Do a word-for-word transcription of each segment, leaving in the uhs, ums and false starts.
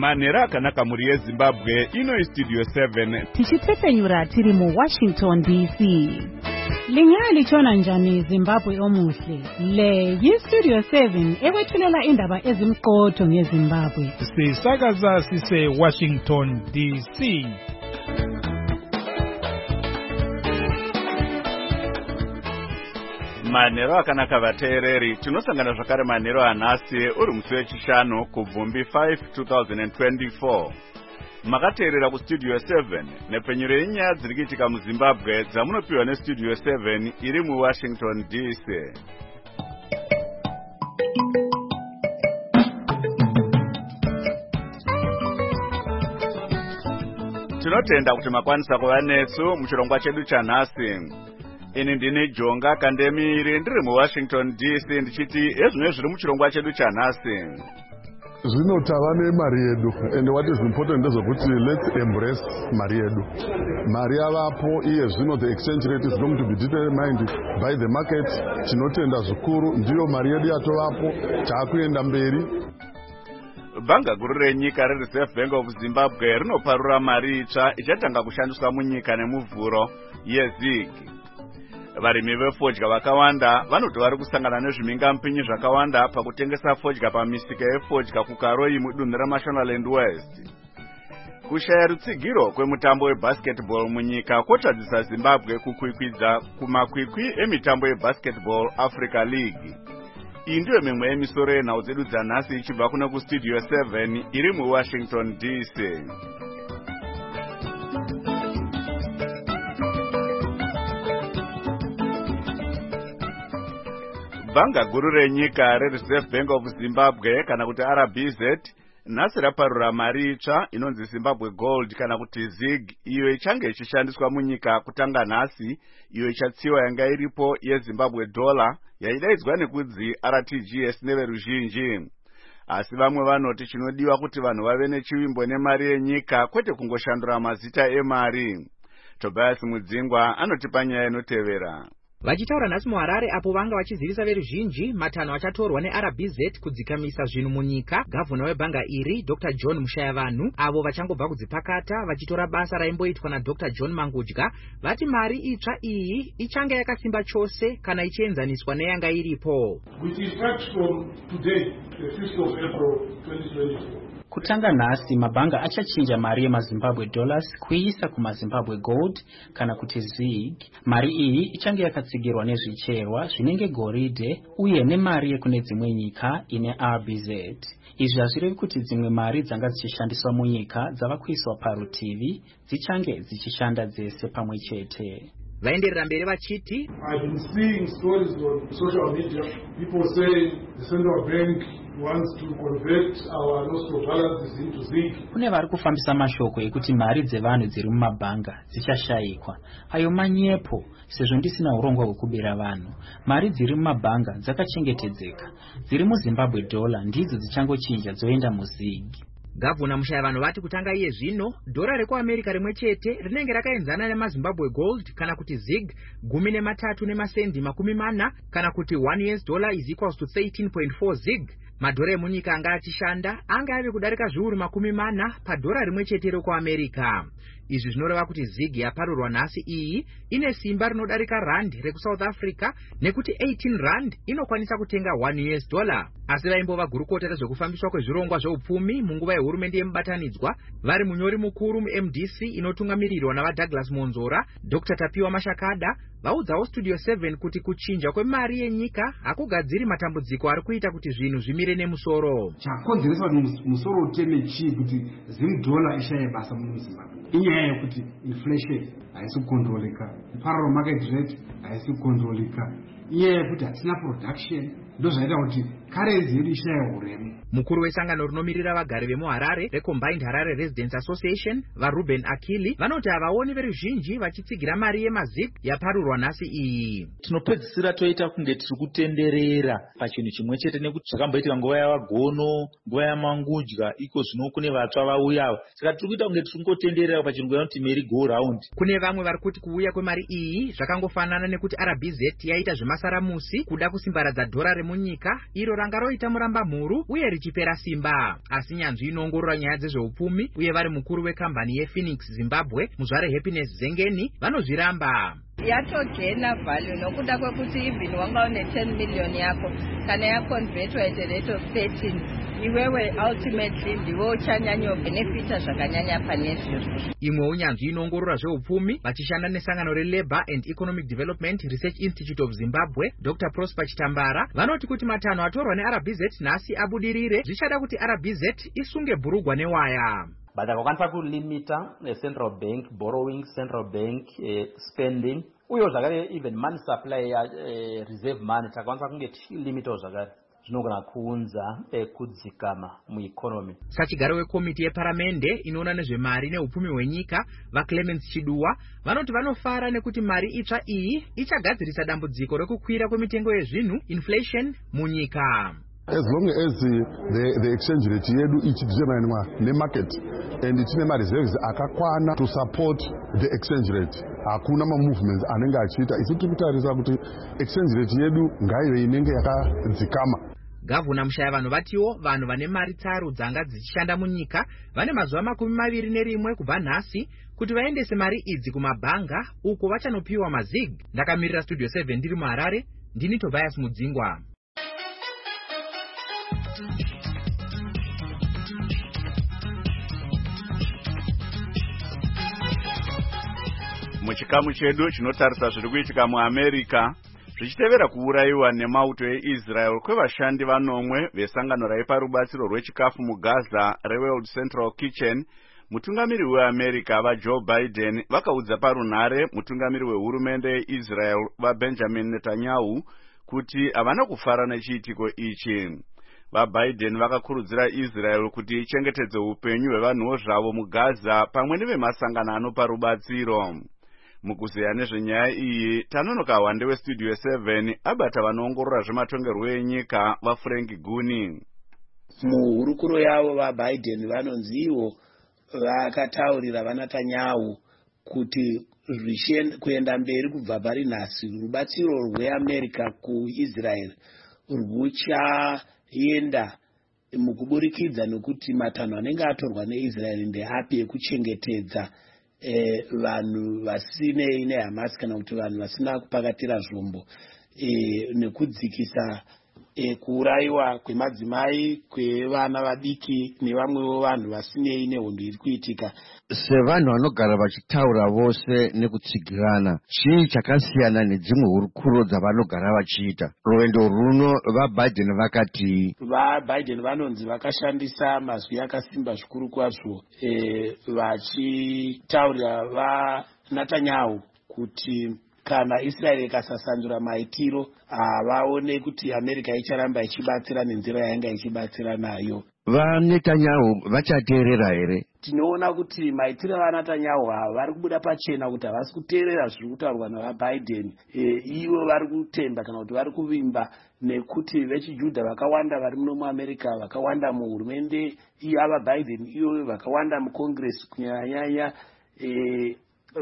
Manera akanaka muri yeZimbabwe ino Studio seven. Tichipfepenyura tiri mu Washington D C. Lingaya lichona njani Zimbabwe omuhle. Le yi Studio seven ewethulela indaba ezimqotho ngeZimbabwe. Sisakaza sise Washington D C. Manero akanaka vateereri, tinosangana zvakare manero anhasi uri musi wechishanu kubvumbi five two thousand twenty-four. Makateerera kuStudio seven nepfenyuro yenyaya dziri kuitika muZimbabwe dzamunopiwa neStudio seven iri muWashington D C. Tinotenda kuti makwanisa kuva nesu muchirongwa chedu chanhasi. Ini ndini Jonga Kandemiri ndiri muWashington D C ndichiti ezvimwe zviri muchirongwa chedu chanhasi. Zvino tava nemari yedu, and what is important is kuti let's embrace mari yedu. Mari yavapo iye zvino the exchange rate is going to be determined by the market. Tinotenda zvikuru ndiyo mari yedu yatovapo taakuenda mberi. Bhanga guru renyika reReserve Bank of Zimbabwe rinoparura mari itsva ichatanga kushandiswa munyika nemuvhuro yeZig. Varimi vefodya vakawanda vanoti vari kusangana nezvimingampinyi zvakawanda pakutengesa fodya pamisika yefodya kuKaroi mudunhu reMashonaland West. Kushaya rutsigiro kwemutambo webasketball munyika kwotadzisa Zimbabwe kukwikwidza kumakwikwi emitambo yebasketball Africa League. Iyi ndiyo mimwe yemisoro yenhau dzedu dzanhasi ichibva kuno kuStudio seven iri muWashington D C. Bhanga guru renyika reReserve Bank of Zimbabwe kana kuti R B Z nhasi raparura mari itsva inonzi Zimbabwe Gold kana kuti Zig, iyo ichange ichishandiswa munyika kutanga nhasi, iyo ichatsiwa yanga iripo yeZimbabwe dollar yaidaidzwa nekunzi R T G S neveruzhinji. Asi vamwe vanoti chinodiwa kuti vanhu vave nechivimbo nemari yenyika kwete kungoshandura mazita emari. Tobias Mudzingwa anotipa nyaya inotevera. Vachitaura nhasi muHarare apo vanga vachizivisa veruzhinji matanho achatorwa neR B Z kudzikamisa zvinhu munyika, gavhuna webhanga iri Doctor John Mushayavanhu avo vachangobva kudzipakata vachitora basa raimboitwa naDoctor John Mangudya, vati mari itsva iyi ichange yakasimba chose kana ichienzaniswa neyanga iripo. With effect from today, the fifth of April twenty twenty-four. Kutanga nhasi mabhanga achachinja mari yemaZimbabwe dollars kuiisa kumaZimbabwe gold kana kuti Zig. Mari iyi ichange yakatsigirwa nezvicherwa zvinenge goridhe uye nemari yekune dzimwe nyika ine R B Z. Izvi hazvirevi kuti dzimwe mari dzanga dzichishandiswa munyika dzava kuiswa parutivi dzichange dzichishanda dzese pamwe chete. Vaenderera mberi vachiti, I've been seeing stories on social media, people saying the central bank wants to convert our nostro balances into Zig. Kune vari kufambisa mashoko ekuti mari dzevanhu dziri mumabhanga dzichashayikwa. Ayo manyepo, sezvo ndisina urongwa hwekubira vanhu. Mari dziri mumabhanga dzakachengetedzeka. Dziri muZimbabwe dollar ndidzo dzichangochinja dzoenda muZig. Gavhuna Mushayavanhu vati kutanga iye zvino dhora rekuAmerica rimwe chete rinenge rakaenzana nemaZimbabwe gold kana kuti Zig gumi nematatu nemasendi makumi mana kana kuti one U S dollar is equals to thirteen point four Zig. Madhora emunyika anga achishanda anga ave kudarika zviuru makumi mana padhora rimwe chete rekuAmerica. Izvi zvinoreva kuti Zig yaparurwa nhasi iyi ine simba rinodarika rand rekuSouth Africa nekuti eighteen rand inokwanisa kutenga one U S dollar. Asi vaimbova gurukota rezvekufambiswa kwezvirongwa zveupfumi munguva yehurumende yemubatanidzwa vari munyori mukuru muM D C inotungamirirwa navaDouglas Monzora, Doctor Tapiwa Mashakada vaudzawo Studio seven kuti kuchinja kwemari yenyika hakugadziri matambudziko ari kuita kuti zvinhu zvimire nemusoro. Chakonzeresa musoro uteme chii kuti Zim dollar ishaye basa muZimbabwe? Inyaya yekuti inflation haisi kukontroleka, parallel market rate haisi kukontroleka, inyaya yekuti hatina production, ndozvaita kuti currency yedu ishaye uremu. Mukuru wesangano rinomirira vagari vemuHarare reCombined Harare Residents Association vaRuben Akili vanoti havaoni veruzhinji vachitsigira mari yemaZig yaparurwa nhasi iyi. Tinopedzisira toita kunge tiri kutenderera pachinhu chimwe chete nekuti zvakamboitika nguva yavagono, nguva yamangudya, iko zvino kune vatsva vauya. Saka tiri kuita kunge tiri kungotenderera pachinhu kuti merry go round. Kune vamwe vari kuti kuuya kwemari iyi zvakangofanana nekuti R B Z yaita zvemasaramusi kuda kusimbaradza dhora remunyika iro ranga roita muramba mhuru uye richipera simba. Asi nyanzvi inoongorora nyaya dzezveupfumi uye vari mukuru wekambani yePhoenix Zimbabwe muzvare Happiness Zengeni vanozviramba. Yatogena value nokuda kwekuti even wanga une ten million yako kana yaconvertwa at a rate of thirteen, iwewe ultimately ndiwe uchanyanya benefita zvakanyanya pane izvozvo. Imwe unyanzvi inoongorora zveupfumi vachishanda nesangano reLabour and Economic Development Research Institute of Zimbabwe, Doctor Prosper Chitambara, vanoti kuti matanho atorwa neR B Z nhasi abudirire zvichada kuti R B Z isunge bhurugwa newaya. But vakakwanisa kulimita uh, central bank borrowing, central bank uh, spending, uyo zvakare even money supply ya uh, reserve money takakwanisa kunge tichilimitawo zvakare zvinogona kuunza uh, kudzikama mueconomy. Sachigaro wekomiti yeparamende inoona nezvemari neupfumi hwenyika vaClemens Chiduwa vanoti vanofara nekuti mari itsva iyi ichagadzirisa dambudziko rekukwira kwemitengo yezvinhu inflation munyika. As long as the, the exchange rate yedu ichideterminwa nemarket and tine ma-reserves akakwana to support the exchange rate, hakuna ma-movements anenge achiita, isi tiri kutarisa kuti exchange rate yedu ngaive inenge yakadzikama. Gavana Mushayavanhu vatiwo vanhu vane mari tsaru dzanga dzichishanda munyika vane mazuva makumi maviri nerimwe kubva nhasi kuti vaendese mari idzi kumabhanga uko vachanopiwa mazig. Ndakamirira Studio seven ndiri muHarare, ndini Tobias Mudzingwa. Muchikamu chedu chinotarisa zviri kuitika muAmerica zvichitevera kuurayiwa nemauto eIsrael kwevashandi vanomwe vesangano raipa rubatsiro rwechikafu muGaza reWorld Central Kitchen. Mutungamiri weAmerica vaJoe Biden vakaudza parunhare mutungamiri wehurumende yeIsrael vaBenjamin Netanyahu kuti havana kufara nechiitiko ichi. VaBiden vakakurudzira Israel kuti ichengetedze upenyu hwevanhuwo zvavo muGaza pamwe nevemasangano anopa rubatsiro. Mukuzeya nezvenyaya iyi tanonoka wande weStudio seven abata vanoongorora zvematongerwo enyika vaFrank Guni. Muhurukuro yavo vaBiden vanonzi ivo vakataurira vaNetanyahu kuti kuenda mberi kubva pari nhasi rubatsiro rweAmerica kuIsrael ruchaenda mukuburikidza nokuti matanho anenge atorwa neIsrael ndeapi ekuchengetedza Eh, vanhu vasinei neHamas kana kuti vanhu vasina kupakatira zvombo eh, nekudzikisa eh, kuurayiwa kwemadzimai kwevana vadiki nevamwewo vanhu vasinei nehondo iri kuitika. Sevanhu vanogara vachitaura vose nekutsigirana, chii chakasiyana nedzimwe hurukuro dzavanogara vachiita? Rwendo runo vaBiden vakati vaBiden vanonzi vakashandisa mazwi akasimba zvikuru kwazvo e, vachitaurira vaNetanyahu kuti kana Israel ikasasandura maitiro vaone kuti America icharamba ichibatsira nenzira yanga ichibatsira nayo. VaNetanyahu vachateerera here? Tinoona kuti maitiro vaNetanyahu vari kubuda pachena kuti havasi kuteerera zviri kutaurwa navaBiden. E, ivo vari kutenda kana kuti vari kuvimba nekuti vechijudha vakawanda vari muno muAmerica, vakawanda muhurumende yavaBiden iyo, vakawanda muCongress kunyanya e,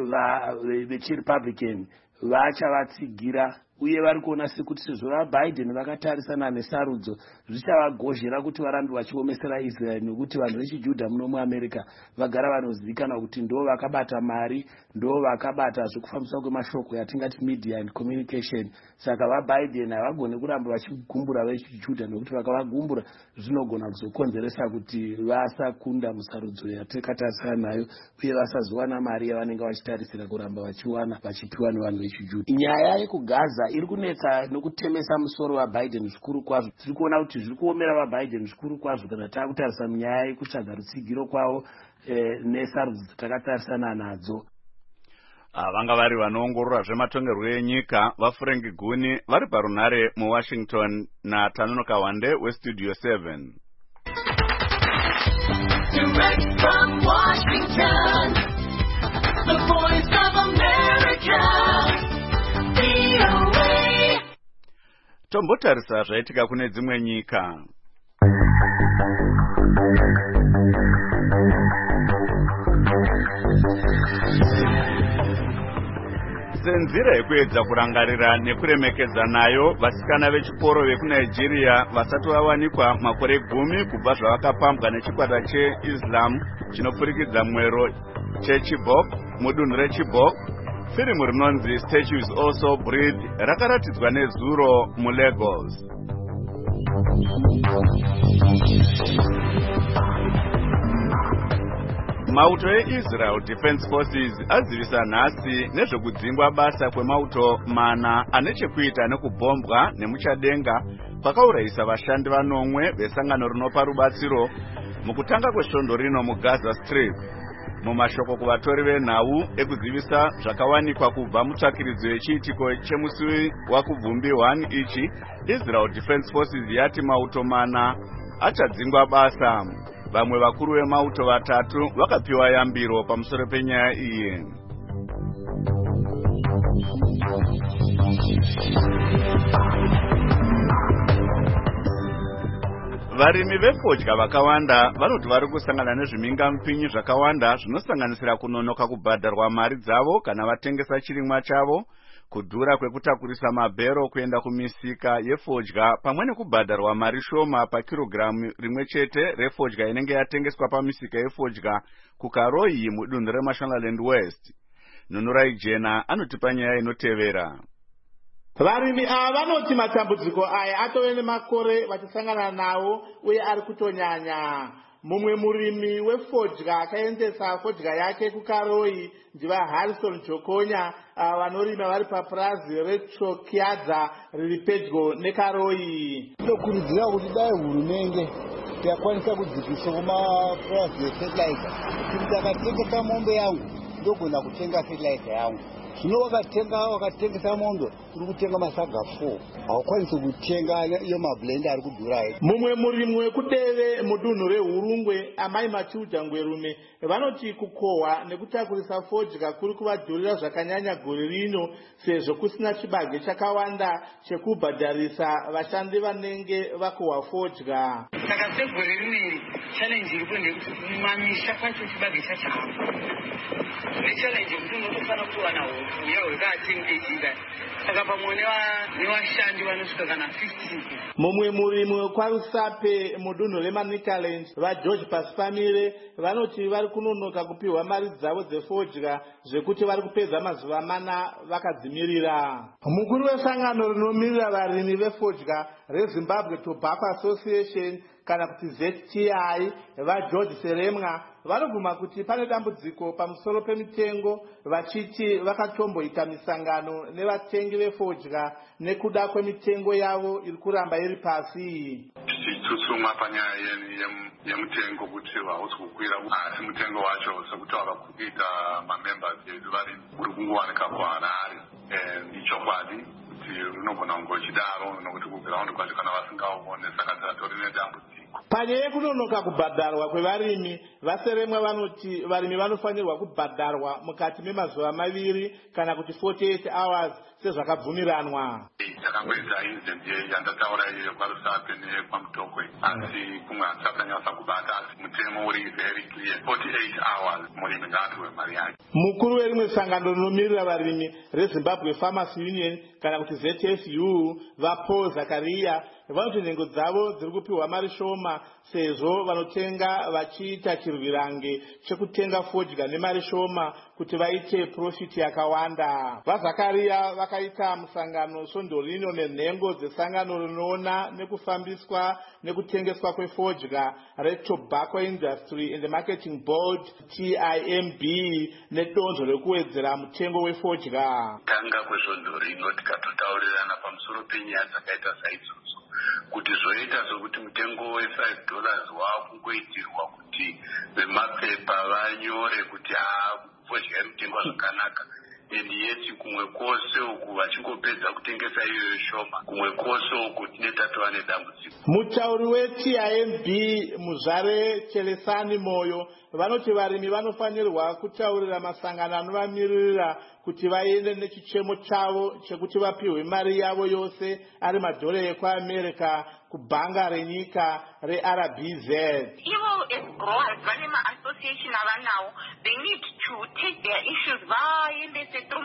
vechiRepublican vachavatsigira uye vari kuona sekuti sezvo vaBiden vakatarisana nesarudzo zvichavagozhera kuti varambe vachiomesera Israel nekuti vanhu vechijudha muno muAmerica vagara vanozivikanwa kuti ndo vakabata mari, ndo vakabata zvekufambiswa kwemashoko yatingati media and communication. Saka vaBiden havagoni kuramba vachigumbura vechijudha nekuti vakavagumbura zvinogona kuzokonzeresa kuti vasakunda musarudzo yatakatarisana nayo uye vasazowana mari yavanenge vachitarisira kuramba vachiwana vachipiwa nevanhu vechijudha. Nyaya yekuGaza iri kunetsa nokutemesa musoro vaBiden zvikuru kwazvo. Tiri kuona kuti zviri kuomera vaBiden zvikuru kwazvo kana takutarisa munyaya yekutsvaga rutsigiro kwavo eh, nesarudzo dzatakatarisana nadzo. Vanga vari vanoongorora zvematongerwo enyika vaFrank Guni vari parunhare muWashington naTanonoka Wande weStudio seven. Direct from Washington, the voice of America, V O A. Tombotarisa zvaitika kune dzimwe nyika. senzira yekuedza kurangarira nekuremekedza nayo vasikana vechikoro vekunigeria vasati vawanikwa makore gumi kubva zvavakapambwa nechikwata cheislam chinopfurikidza mwero cheChibok mudunhu reChibok. Firimu rinonzi Statues Also Breathe rakaratidzwa nezuro muLagos. Mauto eIsrael Defense Forces azivisa nhasi nezvekudzingwa basa kwemauto mana ane chekuita nekubhombwa nemuchadenga kwakaurayisa vashandi vanomwe vesangano rinopa rubatsiro mukutanga kwesvondo rino muGaza Strip. Mumashoko kuvatori venhau ekuzivisa zvakawanikwa kubva mutsvakiridzo yechiitiko chemusi wakubvumbi one ichi, Israel Defense Forces yati mauto mana achadzingwa basa. Vamwe vakuru vemauto vatatu vakapiwa yambiro pamusoro penyaya iyi. Varimi vefodya vakawanda vanoti vari kusangana nezvimingamupinyi zvakawanda zvinosanganisira kunonoka kubhadharwa mari dzavo kana vatengesa chirimwa chavo, kudhura kwekutakurisa mabhero kuenda kumisika yefodya pamwe nekubhadharwa mari shoma pakirogiramu rimwe chete refodya inenge yatengeswa pamisika yefodya kuKaroyi mudunhu reMashonaland West. Nunurai Jena anotipa nyaya inotevera. Varimi ava vanoti matambudziko aya atove nemakore vachisangana nawo uye ari kutonyanya. Mumwe murimi wefodya akaendesa fodya yake kuKaroyi ndiva Harrison Jokonya vanorima vari papurazi reChokiadza riri pedyo neKaroyi. Tinokurudzira kuti dai hurumende yakwanisa kudzikisa kumapurazi efertilizer kuti akatengesa mombe yangu ndogona kutenga fertilizer yangu. Zvino wakatenga wakatengesa mombe uri kutenga masaga four hawakwanisi kutenga iyo mablender ari kudhura. Mumwe murimi wekudeve mudunhu reHurungwe Amai Matilda Ngwerume vanoti kukohwa nekutakurisa fodya kuri kuvadhurira zvakanyanya gore rino sezvo kusina chibage chakawanda chekubhadharisa vashandi vanenge vakohwa fodya. Saka segore rineri challenge iri kuende kuti mumamisha kwacho chibage chachahapo. Challenge kuti unotofana kuwana uya hwekatengechida saka pamwe nevashandi vanosvika kana fifteen. Mumwe murimi wekwaRusape mudunhu reManicaland vaGeorge Pasipamire vanoti vari kunonoka kupiwa mari dzavo dzefodya zvekuti vari kupedza mazuva mana vakadzimirira. Mukuru wesangano rinomirira varimi vefodya reZimbabwe Tobacco Association kana kuti Z T I vaGeorge Seremwa vanobvuma kuti pane dambudziko pamusoro pemitengo vachiti vakatomboita misangano nevatengi vefodya nekuda kwemitengo yavo iri kuramba iri pasi. Tichitsutsuma panyaya yemutengo kuti hausi kukwira asi mutengo wacho sekuti wakakuita mamembers edu vari uri kungowanika kuHarare. Ichokwadi kuti runogona kungochidaro nokuti kuground kwacho kana vasingaone saka tatori nedambudziko. Panyaya yekunonoka kubhadharwa kwevarimi, vaSeremwa vanoti varimi vanofanirwa kubhadharwa mukati memazuva maviri kana kuti forty-eight hours sezvakabvumiranwa. Takangoita incident yandataura iyo kwaRusape nekwaMutokwe asi kumwe hatisakanyasa kubata asi mutemo uri very clear forty-eight hours murimi ngaapiwe mari yake. Mukuru werimwe sangano rinomirira varimi reZimbabwe Farmers Union kana kuti Z F U vaPaul Zakaria vanoti nhengo dzavo dziri kupiwa mari shoma sezvo vanotenga vachiita chirwirange chekutenga fodya nemari shoma kuti vaite profit yakawanda. VaZakaria vakaita musangano svondo rino nenhengo dzesangano rinoona nekufambiswa nekutengeswa kwefodya reTobacco Industry and Marketing Board T I M B nedonzvo rekuwedzera mutengo wefodya. Tanga kwesvondo rino tikatotaurirana pamusoro penyaya dzakaita saidzodzo kuti zvoita zvokuti mutengo we-five dollars waakungoitirwa kuti vemapepa vanyore kuti fodya iri kutengwa zvakanaka and yeti kumwe kwose uku vachingopedza kutengesa iyoyo shoma kumwe kwose uku tine tatova nedambudziko. Mutauri weT I M B Muzvare Chelesani Moyo vanoti varimi vanofanirwa kutaurira masangano anovamiririra kuti vaende nechichemo chavo chekuti vapiwe mari yavo yose ari madhora ekuAmerica kubhanga renyika reR B Z. Ivo as growers vane ma-association avanawo, they need to take their issues vaendese through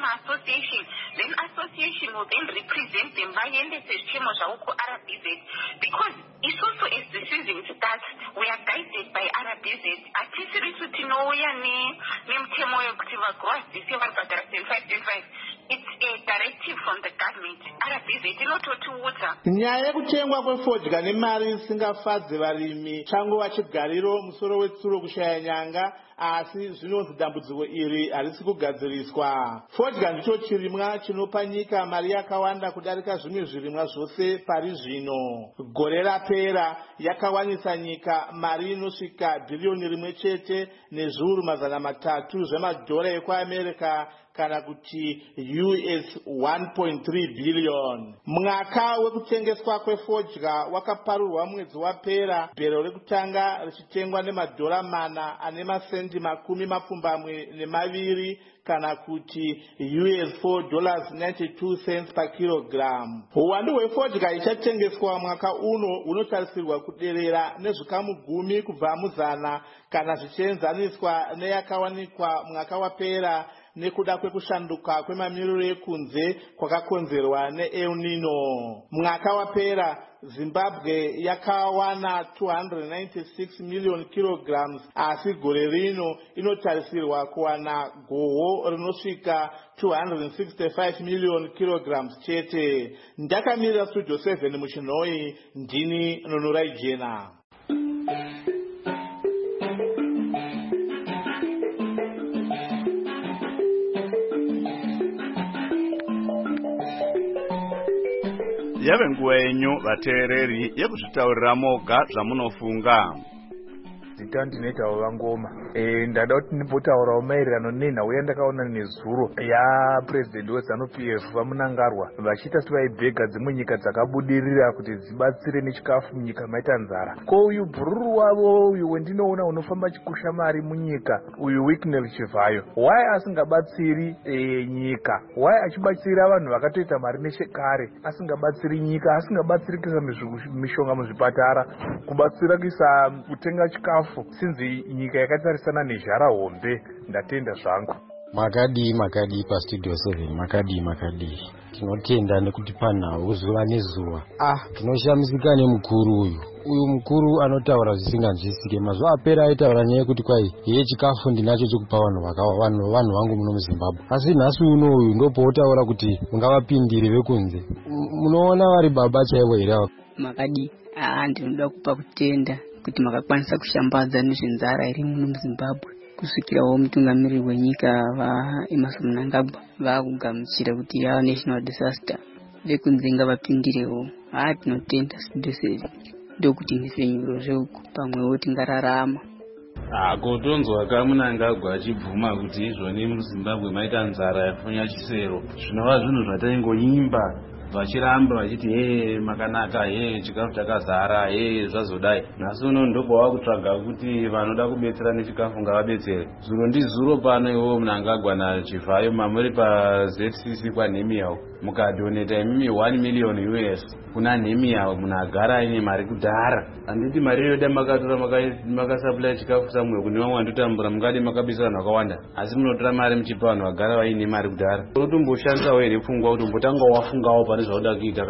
association, then association will then represent them vaendese zvichemo zvavo ku-R B Z, because isusu as the season starts we are guided by R B Z. Hatisirisu tinouya nemutemo yokuti vagrowazisi varibhadhara twenty-five twenty-five. It's a directive from the government. R B Z inototiudza. Nyaya yekutengwa kwefodya nemari isingafadze varimi changova chigariro musoro wetsuro kushaya nyanga, asi zvinonzi dambudziko iri harisi kugadziriswa. Fodya ndicho chirimwa chinopa nyika mari yakawanda kudarika zvimwe zvirimwa zvose pari zvino. Gore rapera yakawanisa nyika mari inosvika bhiriyoni rimwe chete nezviuru mazana matatu zvemadhora ekuAmerica, kana kuti U S one point three billion. Mwaka wekutengeswa kwefodya wakaparurwa mwedzi wapera, bhero rekutanga richitengwa nemadhora mana ane masendi makumi mapfumbamwe nemaviri, kana kuti U S four dollars ninety-two cents per kilogram. Uwandu hwefodya ichatengeswa mwaka uno unotarisirwa kuderera nezvikamu gumi kubva muzana, kana zvichienzaniswa neyakawanikwa mwaka wapera nekuda kwekushanduka kwemamiriro ekunze kwakakonzerwa neEl Nino. Mwaka wapera Zimbabwe yakawana two hundred ninety-six million kilograms, asi gore rino inotarisirwa kuwana goho rinosvika two hundred sixty-five million kilograms chete. Ndakamirira Studio seven muchinoi, ndini Nonorai Jena. Yave nguva yenyu vateereri yekuzvitaurira moga zvamunofunga. Zita ndinoitawo vangoma. Eh ndada kuti ndimbotaurawo maererano nenhau yandakaona nezuro yapurezidendi weZanu P F vamunangarwa vachiita sevaibhega dzimwe nyika dzakabudirira kuti dzibatsire nechikafu munyika maita nzara. Ko uyu bhururu wavo uyu wendinoona unofamba chikusha mari munyika uyu Wycliffe Chivayo, why asingabatsiri e, nyika? Why achibatsira vanhu vakatoita mari nechekare asingabatsiri nyika, asingabatsiri kuisa mishonga muzvipatara, kubatsira kuisa kutenga chikafu sinzi nyika yakatarisana nezhara hombe? Ndatenda zvangu. Makadi makadi pa Studio seven makadi makadi tinotenda nekuti panhau zuva nezuva. Ah, tinoshamisika nemukuru uyu uyu mukuru anotaura zvisinganzwisike. Mazuva apera aitaura nyaya yekuti kwai iye chikafu ndinacho chekupa vanhu vakawa vanhu vanhu vangu muno muZimbabwe, asi nhasi uno uyu ndopotaura kuti mungavapindire vekunze. Munoona vari baba chaivo here? Makadi ah ndinoda kupa kutenda kuti makakwanisa kushambadza nezvenzara iri muno muZimbabwe, kusvikirawo mutungamiriri wenyika vaEmmerson Mnangagwa vakugamuchira kuti yava national disaster, vekunze ngavapindirewo. Ah tinotenda Studio seven ndokuti ndisenyuro zveuku pamwewo tingararama. Ah kutonzwa kaMnangagwa achibvuma kuti izvoni muZimbabwe maita nzara yafunya chisero, zvinova zvinhu zvataingoimba vachiramba vachiti he makanaka, he chikafu chakazara, he zvazodai. Nhasi uno ndobva kutsvaga kuti vanoda kubetsera nechikafu ngavabetsere. Zuro ndizuro pano iwo Mnangagwa naChivayo mamuri paZ C C kwaNhemiyawo mukadoneta imimi one million U S kuna Nhemiyawo, munagara ine mari kudhara. Handiti mari yoda makatora makasupply chikafu samwe kune vamwe vandotambura mungade makabisa vanhu vakawanda, asi munotora mari muchipa vanhu vagara vaine mari kudhara. Unotomboshandisawo here pfungwa kuti umbotanga wafungawo pane zvauda kuita?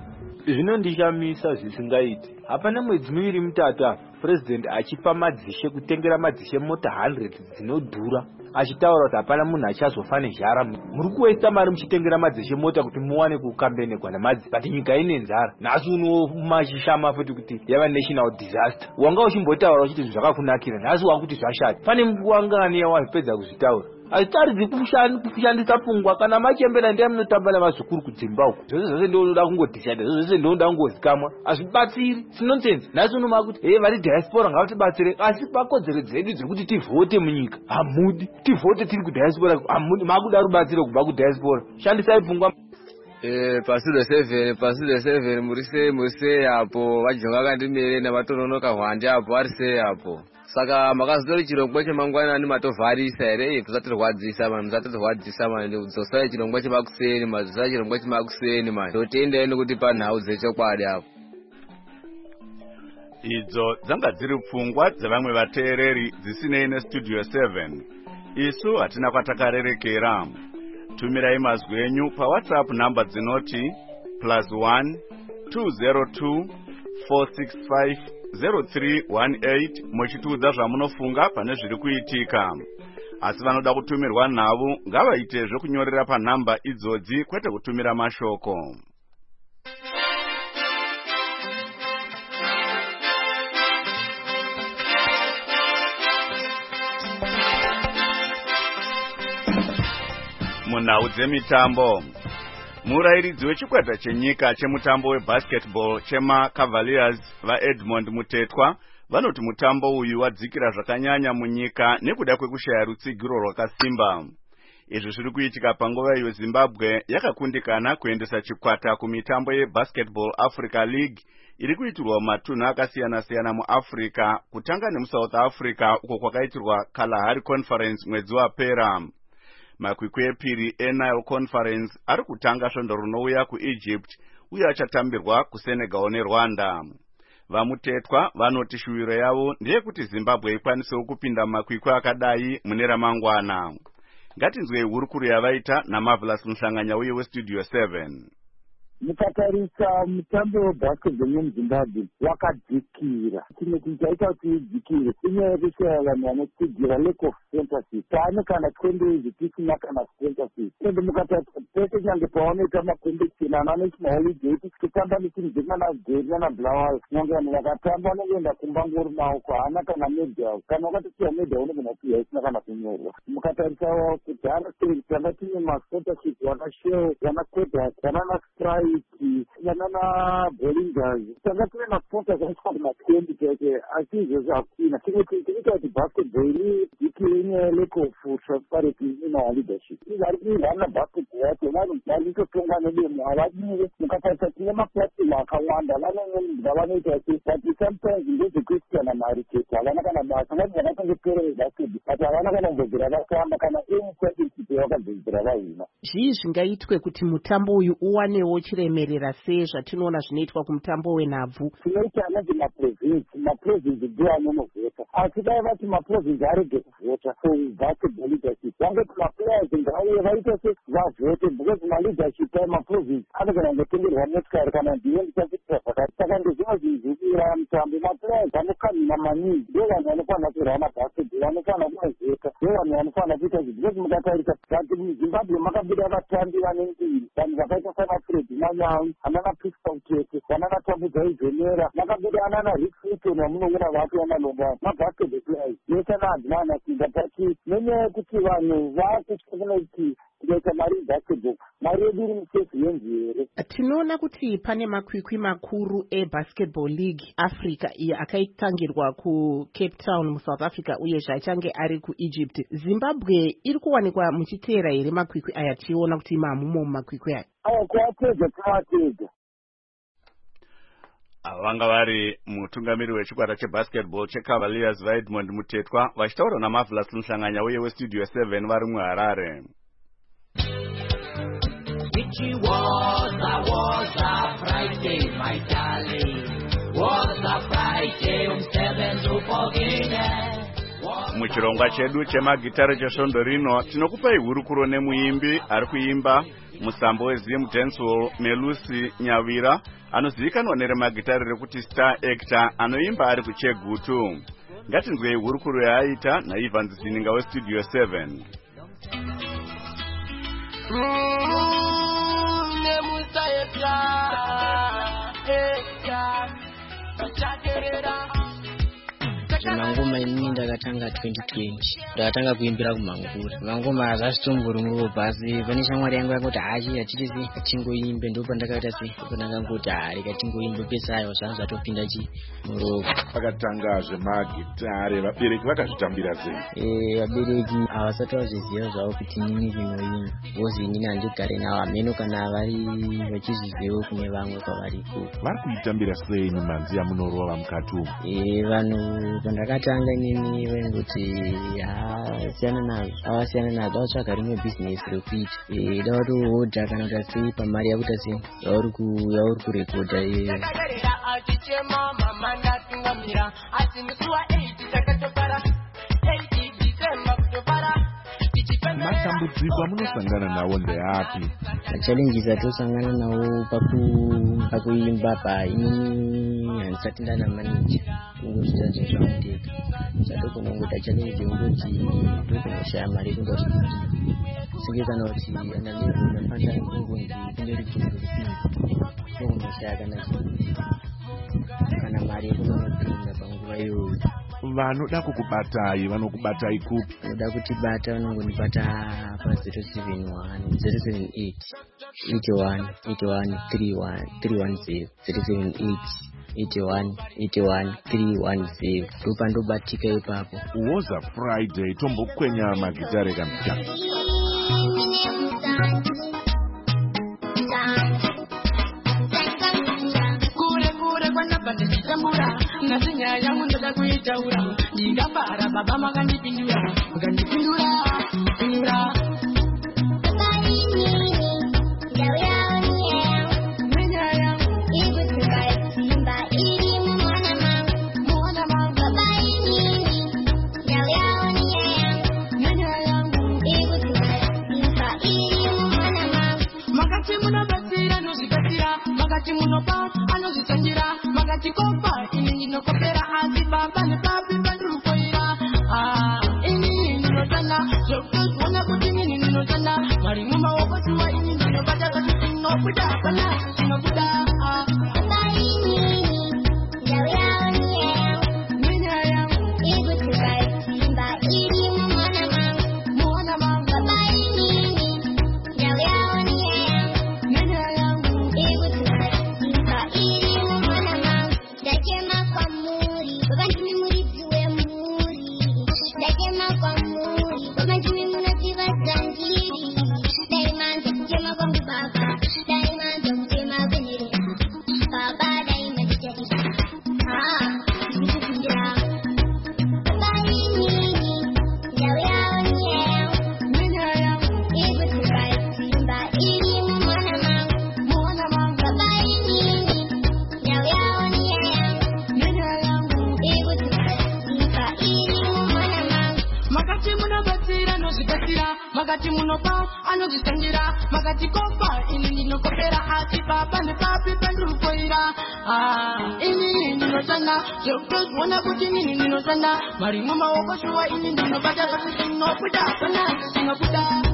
Zvinondishamisa zvisingaiti. Hapana mwedzi miviri mutata president achipa madzishe kutengera madzishe mota hundred dzinodhura, achitaura kuti hapana munhu achazofa nezhara. Muri kuwaita mari muchitengera madzishe mota kuti muwane kukambenekwa namadzi, but nyika ine nzara. Nhasi uno machishama futi kuti yava national disaster. Wanga uchimbotaura uchiti zvakakunakira, nhasi wakuti zvashata. Pane wangani yawapedza kuzvitaura. Azitaridzi kushandisa pfungwa kana machembera ndiye munotamba navazukuru kudzimba uko. Zvose zvose ndonoda kungodhishada, zvose zvose ndonoda kungozikamwa. Azvibatsiri, sinonsense. Nhasi unoma kuti hey vari diaspora ngavatibatsire, asi pakodzero dzedu dzekuti tivhote munyika hamudi. Tivhote tiri kudiaspora hamudi, makuda rubatsiro kubva kudiaspora. Shandisai pfungwa. Eh Studio seven Studio seven murise murise apo vajonga kandimere navatononoka hwande apo arise apo. Saka makazitori chirongwa chemangwanani matovharisa here kusatirwadzisa vanhu musatirwadzisa manje dzosai chirongwa chemakuseni mazosai chirongwa chemakuseni manje totenda eno kuti panhau dzechokwadi apo. Idzo dzanga dziri pfungwa dzevamwe vateereri dzisinei neStudio seven. Isu hatina kwatakarerekera. tumirai mazwi enyu pawhatsapp namba dzinoti plus one two zero two four six five zero three one eight muchitiudza zvamunofunga pane zviri kuitika. Asi vanoda kutumirwa nhau ngavaite zvekunyorera panhamba idzodzi kwete kutumira mashoko. Munhau dzemitambo, murairidzi wechikwata chenyika chemutambo webasketball chema Cavaliers vaEdmond Mutetwa vanoti mutambo uyu wadzikira zvakanyanya munyika nekuda kwekushaya rutsigiro rwakasimba. Izvi zviri kuitika panguva iyo Zimbabwe yakakundikana kuendesa chikwata kumitambo yeBasketball Africa League iri kuitirwa matunhu akasiyana-siyana muAfrica, kutanga nemuSouth Africa uko kwakaitirwa Kalahari Conference mwedzi wapera. Makwikwi epiri eNile Conference ari kutanga svondo runouya kuEgypt uye achatambirwa kuSenegal neRwanda. Vamutetwa vanoti shuwiro yavo ndeyekuti Zimbabwe ikwanisewo kupinda makwikwi akadai mune ramangwana. Ngatinzwei hurukuro yavaita naMarvelous Mhlanganya uye weStudio seven. Mukatarisa mutambo webasketball muZimbabwe wakadzikira. Chimwe chinhu chaita kuti idzikire inyaya yekushaya vanhu vanotsigira lack of sponsorship. Taane kana twende tisina kana sponsorship. Ende mukatarisa pese nyange pavanoita makombetisheni anoita maholiday kutamba netimu dzekana Gary kana Blawayo, nyange vanhu vakatamba vanongoenda kumba ngori maoko, haana kana medal. Kana wakatopiwa medal unogona kuti haisina kana kunyorwa. Mukatarisa kudhara tanga tine masponsorship vakashow vanakodhas vanana Sprite vanana Bolingers tanga tine masponsors anosvika kumatwendi chete, asi izvozvi hakuna. Chimwe chinhu chinoita kuti basketball idzikire inyaya lack of transparency in our leadership. Izvi ari kuirana basketball yacho vanhu varitotonga nedemo havadire. Mukatarisa tine maplatform akawanda vanonga vanoita se but sometimes ndezvekuitikana mari chete, havana kana basa. Vanhu vakatongoperera basketball but havana kana kumbobvira vakamba kana any championship yavakazobvira vahina. Zvii zvingaitwe kuti mutambo uyu uwanewo chiremerera sezvatinoona zvinoitwa kumutambo wenhabvu? Tinoita anonzi maprovince, maprovince ndiwo anonovhota. Asi dai vati maprovince arege kuvhota for basketball leadership, vangoti maplayers ngauye vaite se vavhote, because maleadership maprovince anogona kungotengerwa motikari kana ndiyo ndichakuitira zvakati. Saka ndezvimwe zvinhu zvirikuira mutambo. Maplayers vanokamhina maningi ndivo vanhu vanofanira kurana basketball, vanofanira kuvhota, ndivo vanhu vanofanira kuita zvinhu. Because mukatarisa kuti muZimbabwe makabuda vatambi vane mbiri, vanhu vakaita sana Fred Manyawi, anana Pistol Tete, vanana Tambudza Izvenera, makabuda anana Rick Fulton vamunoona vati vanalonga mabasketball players. Yese naadzimana kinda pati nenyaya yekuti vanhu vakuchakuna kuti kuita mari basketball, mari yedu iri musefu yenzi here. Tinoona kuti pane makwikwi makuru eBasketball League Africa iyo akaitangirwa kuCape Town muSouth Africa uye zvachange ari kuEgypt. Zimbabwe iri kuwanikwa muchiteera here makwikwi aya tiona kuti mamumo mumakwikwi aya? Aya kuatedza kuatedza. Vanga vari mutungamiri wechikwata chebasketball cheCavaliers vaEdmond Mutetwa vachitaura naMarvelous Mhlanganya uye weStudio seven vari muHarare. It was a was a Friday, my darling. Was a Friday, um seven to forget. Muchirongwa chedu chemagitare chesvondo rino tinokupai hurukuro nemuimbi ari kuimba musambo weZim Dancehall Melusi Nyawira anozivikanwa neremagitare rekuti Star Actor anoimba ari kuChegutu. Ngatinzwei hurukuro yaaita naIvan Zininga weStudio seven. Mangoma ini ndakatanga twenty twenty, ndakatanga kuimbira kumangura. Mangoma azasitombori nguvo basi pane shamwari yangu yakoti hachi achitisi tingoimbe, ndopa ndakaita se ndakangoti hari katingoimbe pesayo zvangu zvatopinda chi muroko. Vakatanga zvemagitare, vabereki vakazvitambira sei? Eh, vabereki havasati vazviziva zvavo kuti nini zvinoimba, vozi inini handigare navo hameno kana vari vachizviziva kune vamwe kwavariko. Vari kuitambira sei mumanzi yamunorova mukati umu? Eh, vanhu pandakatanga inini vaingoti havasiyana nazvo, havasiyana nazvo, vautsvaga rimwe bhizinesi rekuita. Eh, dava tohodha kana kuti sei pamari yakuita sei yauri kurekodha iyoyo. matambudziko amunosangana nawo ndeapi? Challenges atosangana nawo paku pakuimba pa inini handisati ndana manager kungozita zvezvaundeka chatogona kungoita challenge ngekuti tokunoshaya mari yekundoti singe kana kuti ana level nafanira kungonzi kune rigiro ripinda tokunoshaya kana kana mari yekunonopinda panguva iyoyo. Vanoda kukubatai vanokubatai kupi? Vanoda kutibata vanongonibata pa zero seven one zero seven eight eight one eight one three one three one zero zero seven eight eight one eight one three one zero ndopa ndobatika ipapo. Woza Friday tombokwenya magitare kamta. Nasinya yangu ndoda kuitaura ndikapara baba makandipindura makandipindura pindura makati munobasira nozvikatira makati munopa anozvitangira makati kopa ini ndinokopera asi baba nepapi pandirukoira ini ndinotanda zvokuona kuti ini ndinotanda mari mumaoko siwa ini ndinobata kuti tinobuda pana tinobuda makati munopa anozvitangira makati kopa ini ndinokopera asi baba nepapi pandirukoira ini ndinotanda zvokuona kuti ini ndinotanda mari mumaoko shuwa ini ndinobata kuti tinobuda pana tinobuda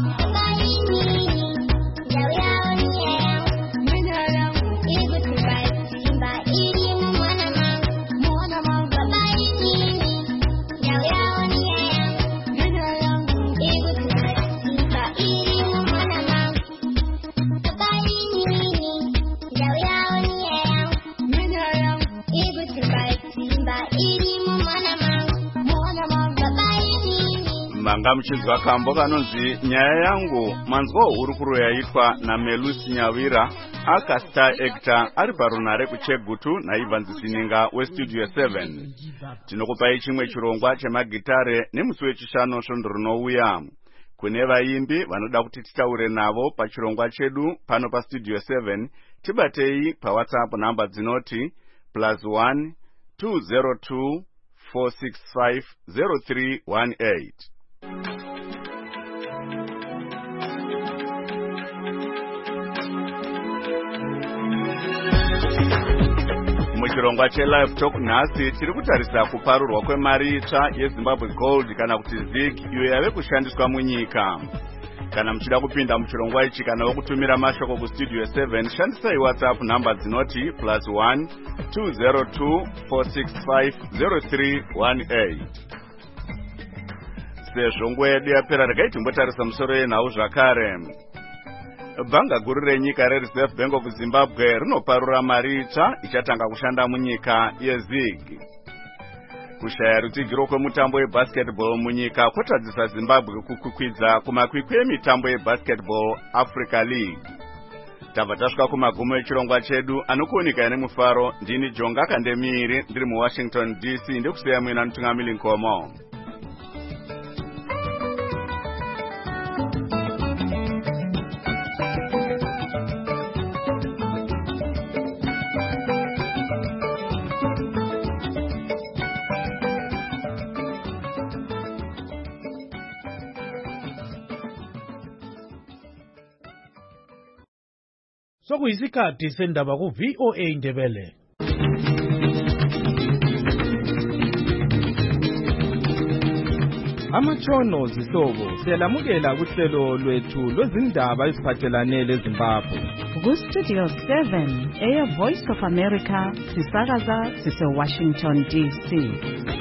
manga muchizwa kambo kanonzi nyaya yangu manzwa hurukuro yaitwa namelusi Nyawira aka star actor ari parunare kuChegutu naIvanzi Sininga westudio seven. Tinokupai chimwe chirongwa chemagitare nemusi wechishanu svondo rinouya. Kune vaimbi vanoda kuti titaure navo pachirongwa chedu pano pastudio seven, tibatei pa WhatsApp namba dzinoti plus one two zero two four six five zero three one eight. Muchirongwa che-Live Talk nhasi tiri kutarisa kuparurwa kwemari itsva yeZimbabwe Gold kana kuti ZIG iyo yave kushandiswa munyika. Kana muchida kupinda muchirongwa ichi kana wokutumira mashoko kustudio seven, shandisai WhatsApp namba dzinoti plus one two zero two four six five zero three one eight. Sezvo nguva yedu yapera regai timbotarisa musoro yenhau zvakare. Bhanga guru renyika reReserve Bank of Zimbabwe rinoparura mari itsva ichatanga kushanda munyika yeZIG. Kushaya rutsigiro kwemutambo webasketball munyika kwotadzisa Zimbabwe kukwikwiza kumakwikwi emitambo yebasketball Africa League. Tabva tasvika kumagumo echirongwa chedu anokuoneka nemufaro. Ndini Jonga Kandemiri ndiri muWashington D C ndikusiya muina mutungamiri Nkomo. Sokuyisikhathi sendaba ku V O A Ndebele. Amatshono zihlobo siyalamukela kuhlelo lwethu lwezindaba eziphathelane leZimbabwe. Ku Studio seven eya Voice of America sisakaza sise Washington D C.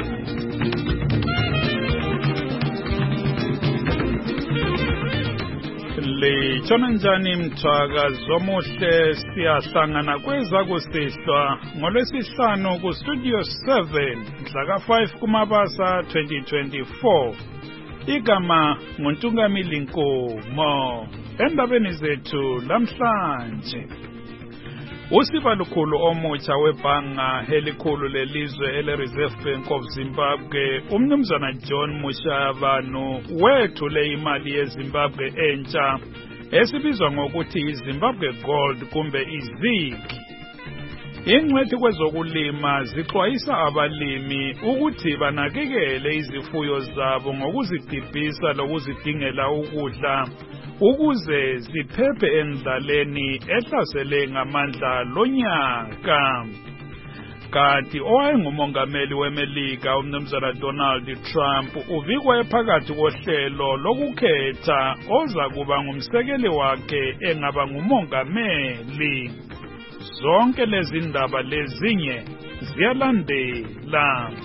Litshona njani mthwakazi omuhle, siyahlangana kweza kusihlwa ngolwesihlanu ku Studio seven mhla ka five kuMabasa twenty twenty-four. Igama nguNtungamili Nkomo. Endabeni zethu lamhlanje, usiba lukhulu omutsha webhanga elikhulu lelizwe ele-Reserve Bank of Zimbabwe, umnumzana John Mushavanu, wethule imali yeZimbabwe entsha esibizwa ngokuthi iZimbabwe Gold kumbe iZig. Ingcwethi kwezokulima zixwayisa abalimi ukuthi banakekele izifuyo zabo ngokuzidibhisa lokuzidingela ukudla ukuze ziphephe endlaleni ehlasele ngamandla lonyaka. Kanti owayengumongameli weMelika umnumzana Donald Trump uvikwe phakathi kohlelo lokukhetha oza kuba ngumsekeli wakhe engaba ngumongameli. Zonke lezi ndaba lezinye ziyalandela.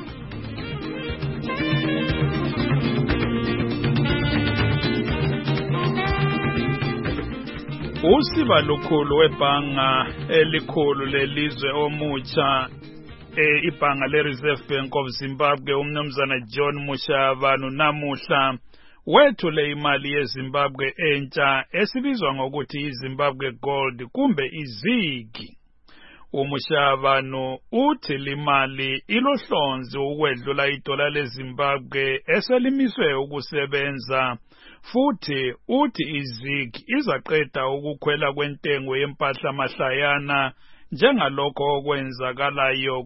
Usiba lukhulu webhanga elikhulu lelizwe omutsha e ibhanga le-Reserve Bank of Zimbabwe umnumzana John Mushavanu namuhla wethule imali yeZimbabwe entsha esibizwa ngokuthi iZimbabwe Gold kumbe iZig. Umushavanu uthi limali ilohlonzi ukwedlula idola leZimbabwe eselimiswe ukusebenza, futhi uthi iZig izaqeda ukukhwela kwentengo yempahla mahlayana njengalokho okwenzakalayo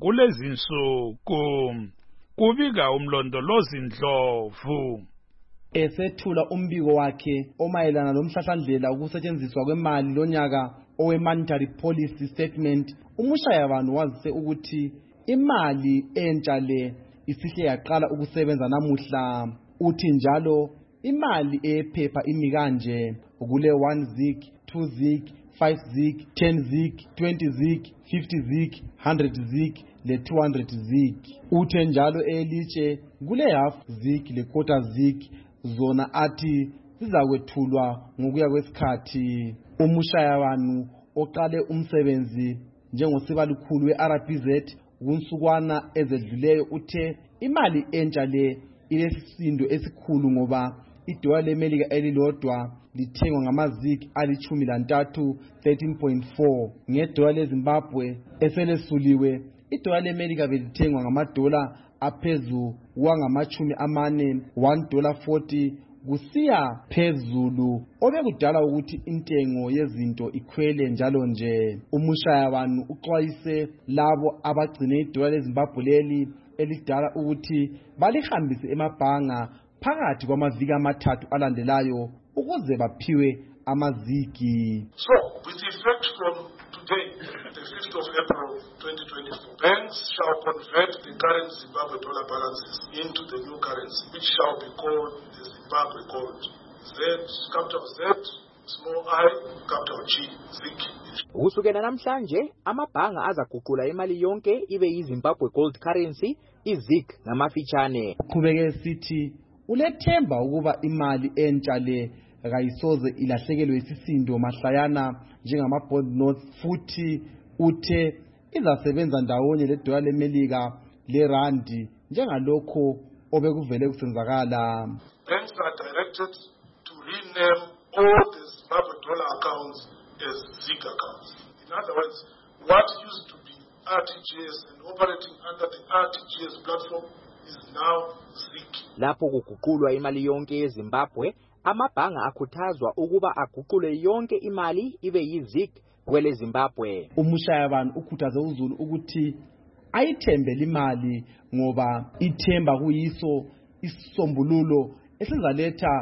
kulezinsuku, kubika umlondolozi Ndlovu. Esethula umbiko wakhe omayelana lomhlahlandlela ukusetshenziswa kwemali lonyaka owe-monetary policy statement, uMushayabanu wazise ukuthi imali entsha le isihle yaqala ukusebenza namuhla. Uthi njalo imali ephepha imi kanje: kule one Zig, two Zig, five Zig, ten Zig, twenty Zig, fifty Zig, one hundred Zig le two hundred Zig. Uthe njalo elitshe kule half Zig le quarter Zig, zona athi zizakwethulwa ngokuya kwesikhathi. Umushayabanu oqale umsebenzi njengosiba lukhulu we-R B Z kunsukwana ezedluleyo uthe imali entsha le ilesisindo esikhulu ngoba idola leMelika elilodwa lithengwa ngamazig alichumi lantathu thirteen point four, ngedola leZimbabwe eselesuliwe idola leMelika belithengwa ngamadola aphezu wangamachumi amane one dollar forty kusiya phezulu, obekudala ukuthi intengo yezinto ikhwele njalo nje. Umushayabanu uxwayise labo abagcine idola leZimbabwe leli elidala ukuthi balihambise emabhanga phakathi kwamaviki amathathu alandelayo ukuze baphiwe amazigi. So, with effect from today, the fifth of April twenty twenty-four, banks shall convert the current Zimbabwe dollar balances into the new currency, which shall be called the Zimbabwe Gold. Z, capital Z, small I, capital G, Zig. Kusukela namhlanje amabhanga azaguqula imali yonke ibe yiZimbabwe Gold currency, iZig namafitshane. Qhubeke sithi ulethemba ukuba imali entsha le kayisoze ilahlekelwe isisindo mahlayana njengama-bond notes, futhi uthe izasebenza ndawonye ledola leMelika lerandi njengalokho obekuvele kusenzakala. Banks are directed to rename all the Zimbabwe dollar accounts as Zig accounts. In other words, what used to be R T G S and operating under the R T G S platform is now Zig. Lapho kuguqulwa imali yonke yeZimbabwe, amabhanga akhuthazwa ukuba aguqule yonke imali ibe yiZig kwele Zimbabwe. Umushayabanu ukhuthaze uZulu ukuthi ayithembele imali ngoba ithemba kuyiso isombululo esizaletha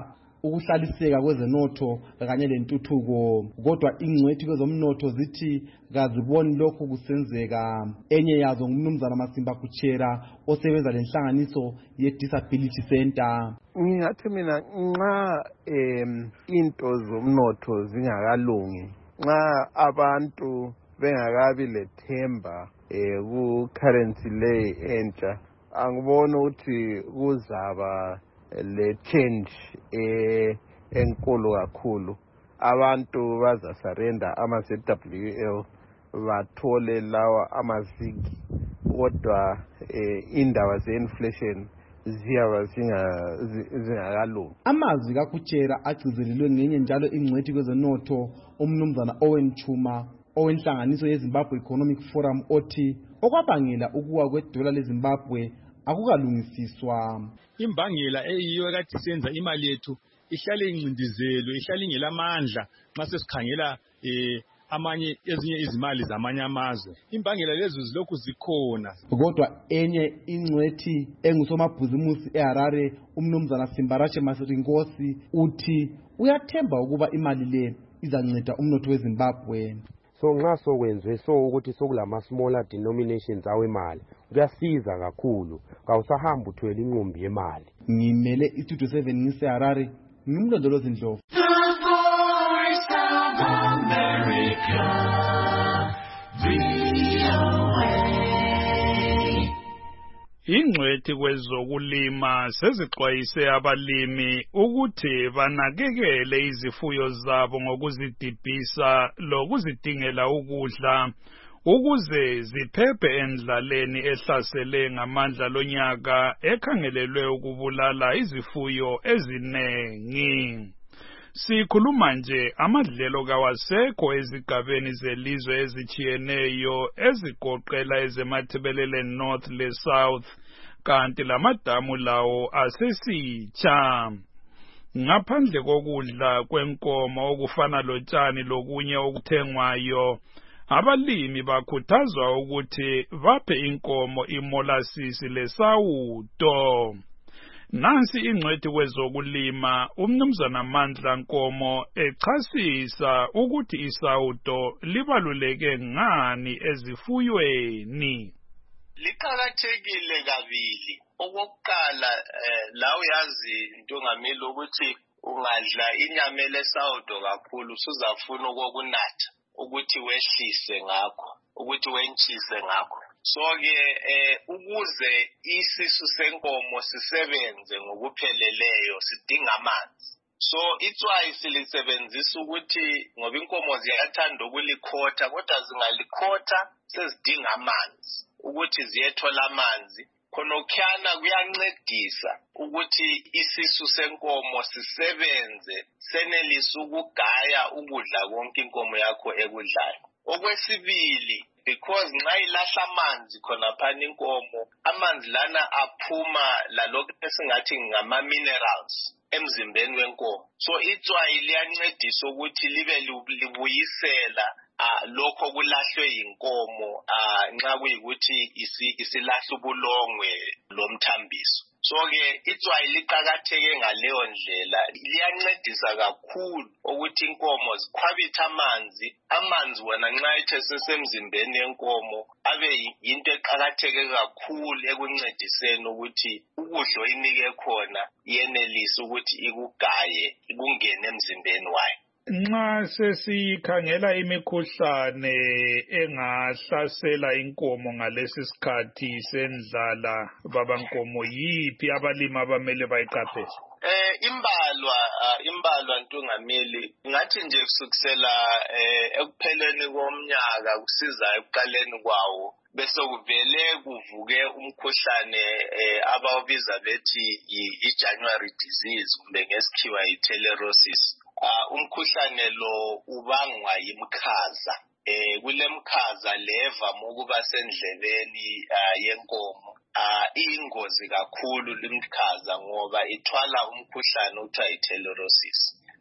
ukuhlaliseka kwezenotho kanye lentuthuko. Kodwa ingcwethi kwezomnotho zithi kaziboni lokhu kusenzeka. Enye yazo ngumnumzana Masimba Kuchera osebenza lenhlanganiso ye-Disability Center. Ngingathi mina nxa em into zomnotho zingakalungi, nxa abantu bengakabi lethemba eh ku currency le entsha, angibona ukuthi kuzaba le change eh enkulu kakhulu. Abantu baza surrender ama Z W L bathole lawa amazigi, kodwa eh indaba ze inflation ziyaba zingakalungi. Amazwi kaKuchera agcizelelwe ngenye njalo ingcwethi kwezonotho umnumzana Owen Chuma owenhlanganiso yeZimbabwe Economic Forum othi okwabangela ukuwa kwedola leZimbabwe akukalungisiswa. Imbangela eyiyo ekathi senza imali yethu ihlale incindizelwe, ihlale ingelamandla nxa sesikhangela eh amanye ezinye izimali zamanye amazwe. Imbangela lezo zilokhu zikhona. Kodwa enye ingcwethi engusomabhizimusi eHarare umnumzana Simbarache Masiringosi uthi uyathemba ukuba imali le izanceda umnotho weZimbabwe. So nxa sokwenzwe so ukuthi sokulama smaller denominations awemali kuyasiza kakhulu, kawusahamba uthwele inqumbi yemali. Ngimele istudio seven ngiseHarare, ngimlondolozi Ndlovu. Ingcwethi kwezokulima sezixwayise abalimi ukuthi banakekele izifuyo zabo ngokuzidibhisa lokuzidingela ukudla ukuze ziphephe endlaleni ehlasele ngamandla lonyaka ekhangelelwe ukubulala izifuyo ezinengi. Sikhuluma nje amadlelo kawasekho ezigabeni zelizwe ezichiyeneyo ezigoqela ezemathebelele North le South, kanti lamadamu lawo asesitsha. Ngaphandle kokudla kwenkomo okufana lotshani lokunye okuthengwayo, abalimi bakhuthazwa ukuthi baphe inkomo imolasisi lesawudo. Nansi ingcwethi kwezokulima umnumzana Mandla Nkomo echasisa ukuthi isawudo libaluleke ngani ezifuyweni. Liqakathekile kabili. Okokuqala la uyazi Ntungamili ukuthi ungadla inyama lesawudo kakhulu usuzafuna okokunatha ukuthi wehlise ngakho, ukuthi wentshise ngakho. So ke eh ukuze isisu senkomo sisebenze ngokupheleleyo sidinga amanzi. So itswayi silisebenzisa ukuthi ngoba inkomo ziyathanda ukulikhotha, kodwa zingalikhotha sezidinga amanzi ukuthi ziyethola amanzi. Khonokhana kuyancedisa ukuthi isisu senkomo sisebenze senelisa ukugaya ukudla konke inkomo yakho ekudlayo. Okwesibili, because nxa ilahla amanzi khona phana inkomo, amanzi lana aphuma lalokho esingathi ngama minerals emzimbeni wenkomo. So itswayi liyancedisa ukuthi libe libuyisela ah lokho kulahlwe inkomo ah nxa kuyikuthi isilahla ubulongwe lomthambiso. So ke itswayi liqakatheke ngaleyo ndlela, liyancedisa kakhulu ukuthi inkomo zikhwabithe amanzi. Amanzi wona nxa ethe sesemzimbeni yenkomo abe yinto eqakatheke kakhulu ekuncediseni ukuthi ukudla oyinike khona yenelise ukuthi ikugaye ikungene emzimbeni wayo. Nxa sesikhangela imikhuhlane engahlasela inkomo ngalesi sikhathi sendlala, baba Nkomo, yipi abalimi abamele bayiqaphele? Eh imbalwa imbalwa Ntungamili, ngathi nje kusukisela eh ekupheleni komnyaka kusiza ekuqaleni kwawo bese kuvele kuvuke umkhuhlane eh abawubiza bethi i-January disease kumbe ngesikhiwa i-Theilerosis. Uh, umkhuhlane lo ubangwa yimkhaza. Eh kulemkhaza leva ukuba sendlebeni uh, yenkomo. Uh, ingozi kakhulu limkhaza ngoba ithwala umkhuhlane uthiwa i-Theilerosis.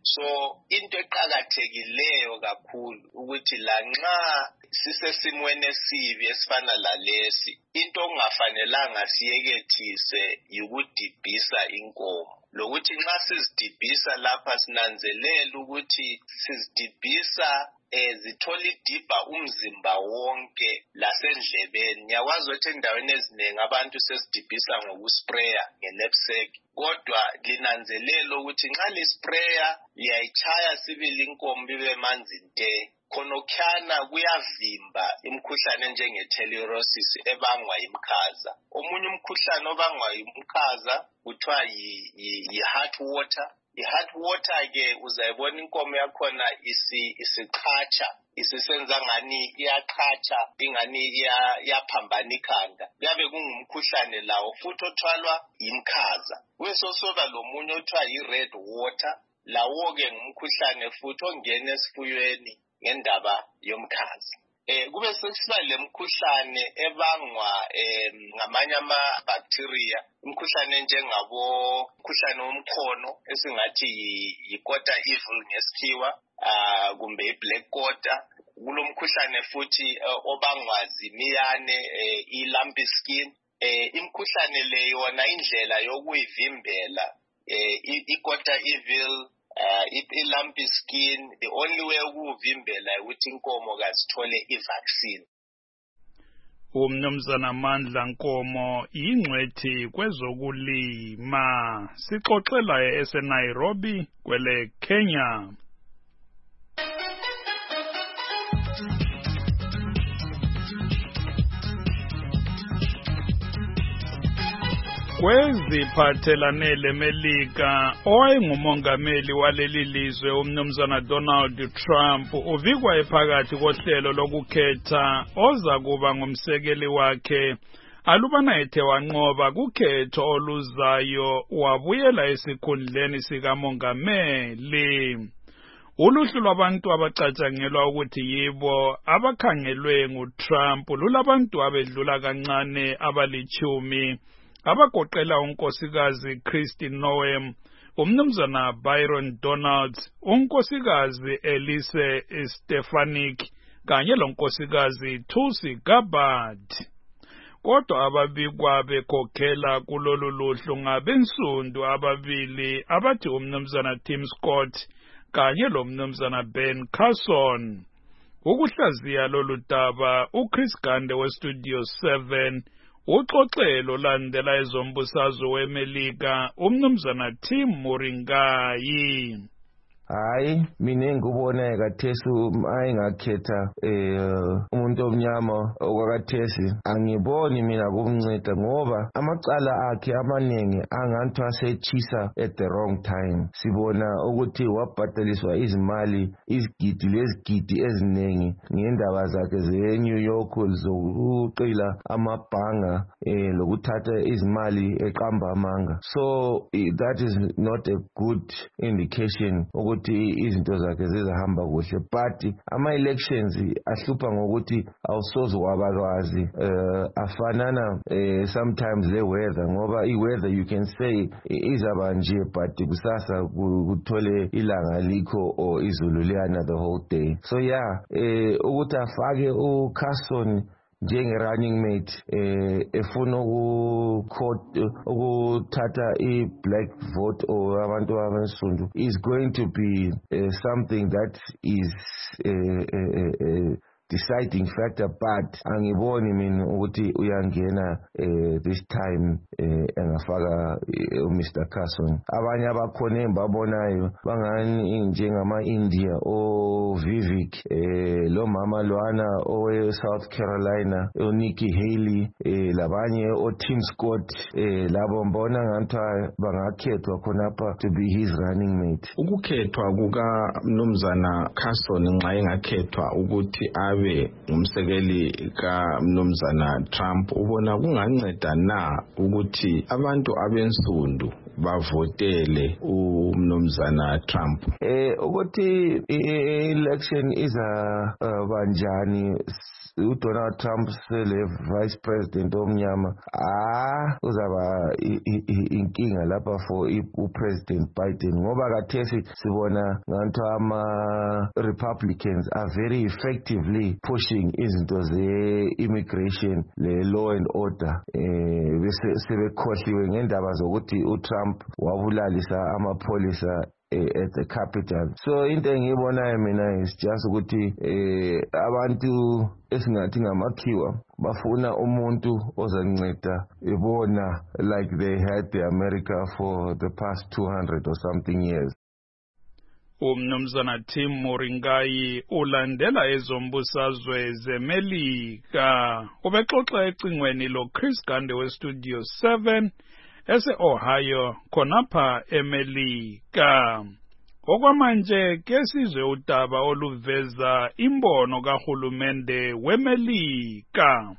So into eqhakathekileyo kakhulu ukuthi lanxa sisesimweni esibi esifana lalesi, into ongafanelanga siyekethise yikudibhisa inkomo. Lokuthi nxa sizidibhisa lapha sinanzelela ukuthi sizidibhisa ezithola idibha umzimba wonke lasendlebeni. Ngiyakwazi ukuthi endaweni eziningi abantu sesidibhisa ngokuspraya nge-knapsack, kodwa linanzelela ukuthi nxa lispraya liyayichaya sibili inkomo ibe manzi nte. Khonokhana kuyavimba imkhuhlane njenge-telerosis ebangwa yimkhaza. Omunye umkhuhlane obangwa yimkhaza kuthiwa yi-heart water. I-heart water ke uzayibona inkomo yakhona isi isiqhatsha, isisenza ngani iyaqhatsha, ingani iyaphambana ikhanda. Kuyabe kungumkhuhlane lawo futhi othwalwa yimkhaza. Kubesosoba lomunye othiwa yi-red water, lawo ke ngumkhuhlane futhi ongena esifuyweni ngendaba yomkhazi. Eh kube sesiba lemkhuhlane ebangwa eh ngamanye ama bacteria, umkhuhlane njengabo umkhuhlane womkhono esingathi yi-quarter evil ngesikhiwa, ah kumbe i-black quarter. Kulomkhuhlane futhi obangwa zimiyane, i-lumpy skin. Eh imkhuhlane le yona indlela yokuyivimbela eh i-quarter evil, Uh, i-lumpy skin, the only way ukuvimbela ukuthi inkomo kasithole i-vaccine. Umnumzana Mandla Nkomo ingcwethi kwezokulima sixoxela eseNairobi kwele Kenya. Kweziphathelane leMelika, owayengumongameli waleli lizwe umnumzana Donald Trump uvikwa ephakathi kohlelo lokukhetha oza kuba ngumsekeli wakhe. Alubana ethe wanqoba kukhetho oluzayo wabuyela esikhundleni sikamongameli. Uluhlu lwabantu abacatshangelwa ukuthi yibo abakhangelwe nguTrump lulabantu abedlula kancane abalichumi, abagoqela unkosikazi Kristi Noem, umnumzana Byron Donalds, unkosikazi Elise Stefanik kanye lonkosikazi Tulsi Gabbard. Kodwa ababikwa bekhokhela kulolu luhlu ngabensundu ababili abathi umnumzana Tim Scott kanye lomnumzana Ben Carson. Ukuhlaziya lolu daba uChris Gande weStudio seven uxoxelo landela ezombusazwe weMelika umnumzana Tim Muringayi. Hayi mina engikubona kathesi ayingakhetha eh umuntu omnyama okwakathesi angiboni mina kumnceda ngoba amacala akhe amanengi anganthi asechisa at the wrong time. Sibona ukuthi wabhadaliswa izimali izigidi lezigidi ezinengi ngendaba zakhe ze New York zokuqila amabhanga eh lokuthatha izimali eqamba amanga. So that is not a good indication ukuthi izinto zakhe zizahamba kuhle, but ama elections ahlupha ngokuthi awusoze wabakwazi uh, afanana uh, sometimes le weather ngoba i weather you can say izaba nje but kusasa kuthole ilanga likho or izulu liyana the whole day. So yeah eh ukuthi afake uCarson njenge-running mate eh efuna ukuthatha i-black vote or abantu abansundu is going to be uh, something that is uh, uh, uh, deciding factor, but angiboni mina ukuthi uyangena eh, this time eh, engafaka eh, Mister Carson. Abanye abakhona embabonayo bangani njengama India o Vivek eh, lo mama lwana owe South Carolina o Nikki Haley eh, labanye o Tim Scott eh, labo mbona ngathi bangakhethwa khonapha to be his running mate. Ukukhethwa kuka mnumzana Carson nxa engakhethwa ukuthi abe umsekeli ka mnumzana Trump ubona kunganceda na ukuthi abantu abensundu bavotele umnumzana Trump. Eh ukuthi i-election iza uh, banjani uDonald Trump sele vice president omnyama ah uzaba inkinga lapha for uPresident Biden ngoba kathesi sibona nganto ama Republicans are very effectively pushing izinto ze immigration le law and order eh bese sebekhohliwe ngendaba zokuthi uTrump wabulalisa amapolisa at the capital. So into engiyibonayo mina is just ukuthi eh abantu esingathi ngamakhiwa bafuna umuntu ozanceda ibona like they had the America for the past two hundred or something years. Umnumzana Tim Moringai ulandela ezombusazwe zeMelika ubexoxa ecingweni lo Chris Gande we Studio seven ese Ohio khonapha eMelika. Okwamanje ke sizwe udaba oluveza imbono kahulumende weMelika.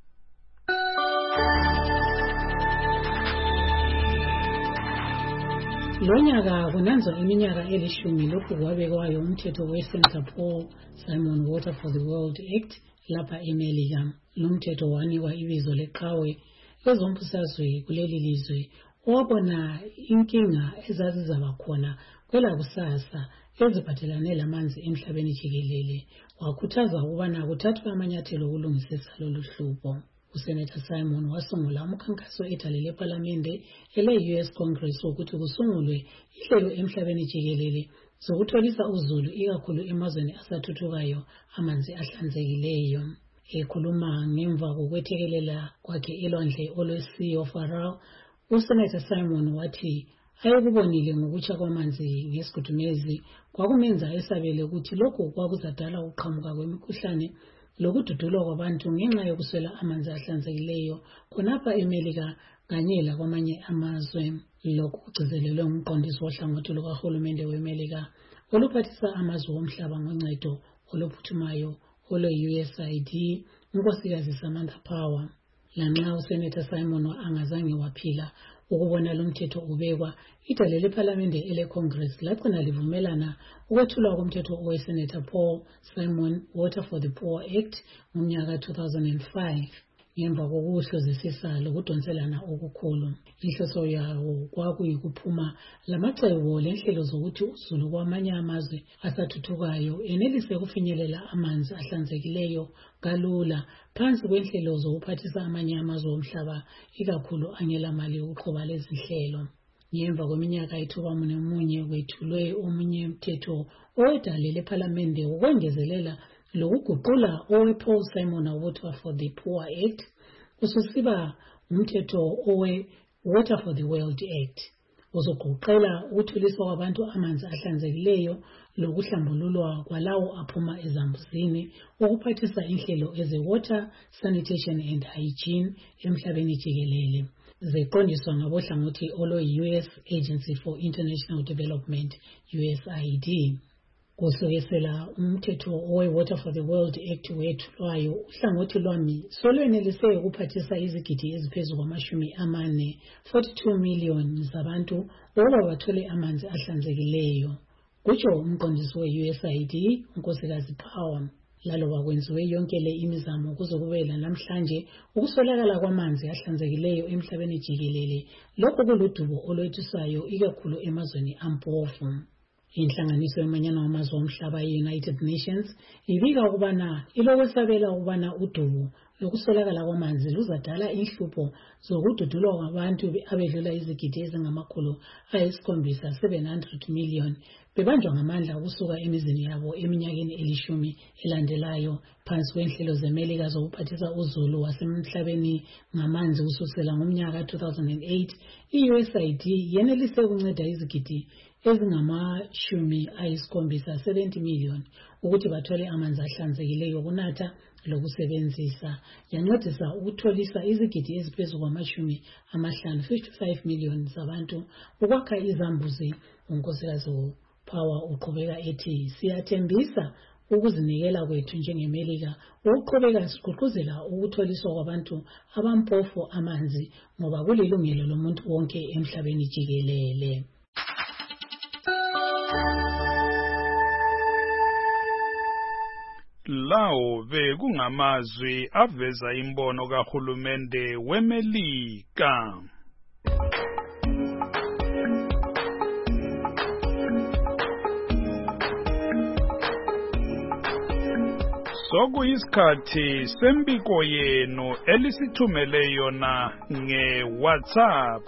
Lonyaka kunanzwa iminyaka elishumi lokhu kwabekwayo umthetho weSenator Paul Simon Water for the World Act lapha eMelika. Lo mthetho wanikwa ibizo leqhawe ezombusazwe kuleli lizwe owabona inkinga ezazizaba khona kwela kusasa eziphathelane lamanzi emhlabeni jikelele. Wakhuthaza ukubana kuthathwe amanyathelo okulungisisa lolu hlupho. uSenator Simon wasungula umkhankaso edalele eParliament ele-U S Congress ukuthi kusungulwe ihlelo emhlabeni jikelele zokutholisa uzulu ikakhulu emazweni asathuthukayo amanzi ahlanzekileyo. Ekhuluma ngemva kokwethekelela kwakhe elwandle olweSea of Aral, uSenator Simon wathi ayekubonile ngokutsha kwamanzi ngesigudumezi kwakumenza esabele ukuthi lokho kwakuzadala ukuqhamuka kwemikhuhlane lokududulwa kwabantu ngenxa yokuswela amanzi ahlanzekileyo khonapha eMelika kanye lakwamanye amazwe. Lokhu kugcizelelwe ngumqondisi wohlangothi lukahulumende weMelika oluphathisa amazwe omhlaba ngoncedo oluphuthumayo ole-U S A I D unkosikazi Samantha Power. Lanxa uSenator Simon angazange waphila ukubona lo mthetho ubekwa, idale leParliament ele-Congress lagcina livumelana ukwethulwa komthetho oweSenator Paul Simon Water for the Poor Act ngomnyaka two thousand five. Ngemva kokuhlozisisa lokudonselana okukhulu, inhloso yawo kwakuyikuphuma lamacebo lenhlelo zokuthi uzulu kwamanye amazwe asathuthukayo enelise ukufinyelela amanzi ahlanzekileyo kalula phansi kwenhlelo zokuphathisa amanye amazwe omhlaba ikakhulu angela mali yokuqhuba lezi zinhlelo. Ngemva kweminyaka ethuba munye kwethulwe omunye umthetho owedale leParliament ukwengezelela lokuguqula owe-Paul Simon Water for the Poor Act ususiba umthetho owe-Water for the World Act uzoguqela ukuthuliswa kwabantu amanzi ahlanzekileyo lokuhlambululwa kwalawo aphuma ezambuzini ukuphathisa inhlelo eze-water, sanitation and hygiene emhlabeni jikelele. Ziqondiswa ngabohlangothi olo-U S Agency for International Development, U S A I D. Kusukela umthetho owe-Water for the World Act wethulwayo, uhlangothi lwami solwenelise ukuphathisa izigidi eziphezu kwamashumi amane, forty-two million zabantu ukuba bathole amanzi ahlanzekileyo. Kutsho umqondisi we-U S A I D unkosikazi Power. Laloba kwenziwe yonke le imizamo kuzokubela namhlanje ukuswelakala kwamanzi ahlanzekileyo emhlabeni jikelele lokho kuludubo olwethusayo ikakhulu emazweni ampofu. Inhlanganiso yamanyana wamazwe omhlaba ye-United Nations ibika ukubana ilokwesabela ukubana udubo lokuswelakala kwamanzi luzadala inhlupho zokududulwa kwabantu abedlula izigidi ezingamakhulu ayisikhombisa, seven hundred million, bebanjwa ngamandla ukusuka emizini yabo eminyakeni elishumi elandelayo phansi kwenhlelo zeMelika zokuphathisa uzulu wasemhlabeni ngamanzi kusukela ngomnyaka two thousand eight. I-U S A I D yenelise ukunceda izigidi ezingamashumi ayisikhombisa, seventy million, ukuthi bathole amanzi ahlanzekileyo okunatha lokusebenzisa. Yancedisa ukutholisa izigidi eziphezu kwamashumi amahlanu, fifty-five million zabantu ukwakha izambuzi. Unkosikazi Power uqhubeka ethi siyathembisa ukuzinikela kwethu njengeMelika ukuqhubeka sigqugquzela ukutholiswa kwabantu abampofu amanzi ngoba kulilungelo lomuntu wonke emhlabeni jikelele. Lawo bekungamazwi aveza imbono kahulumende weMelika. Sokuyisikhathi sembiko yenu elisithumele yona nge-WhatsApp.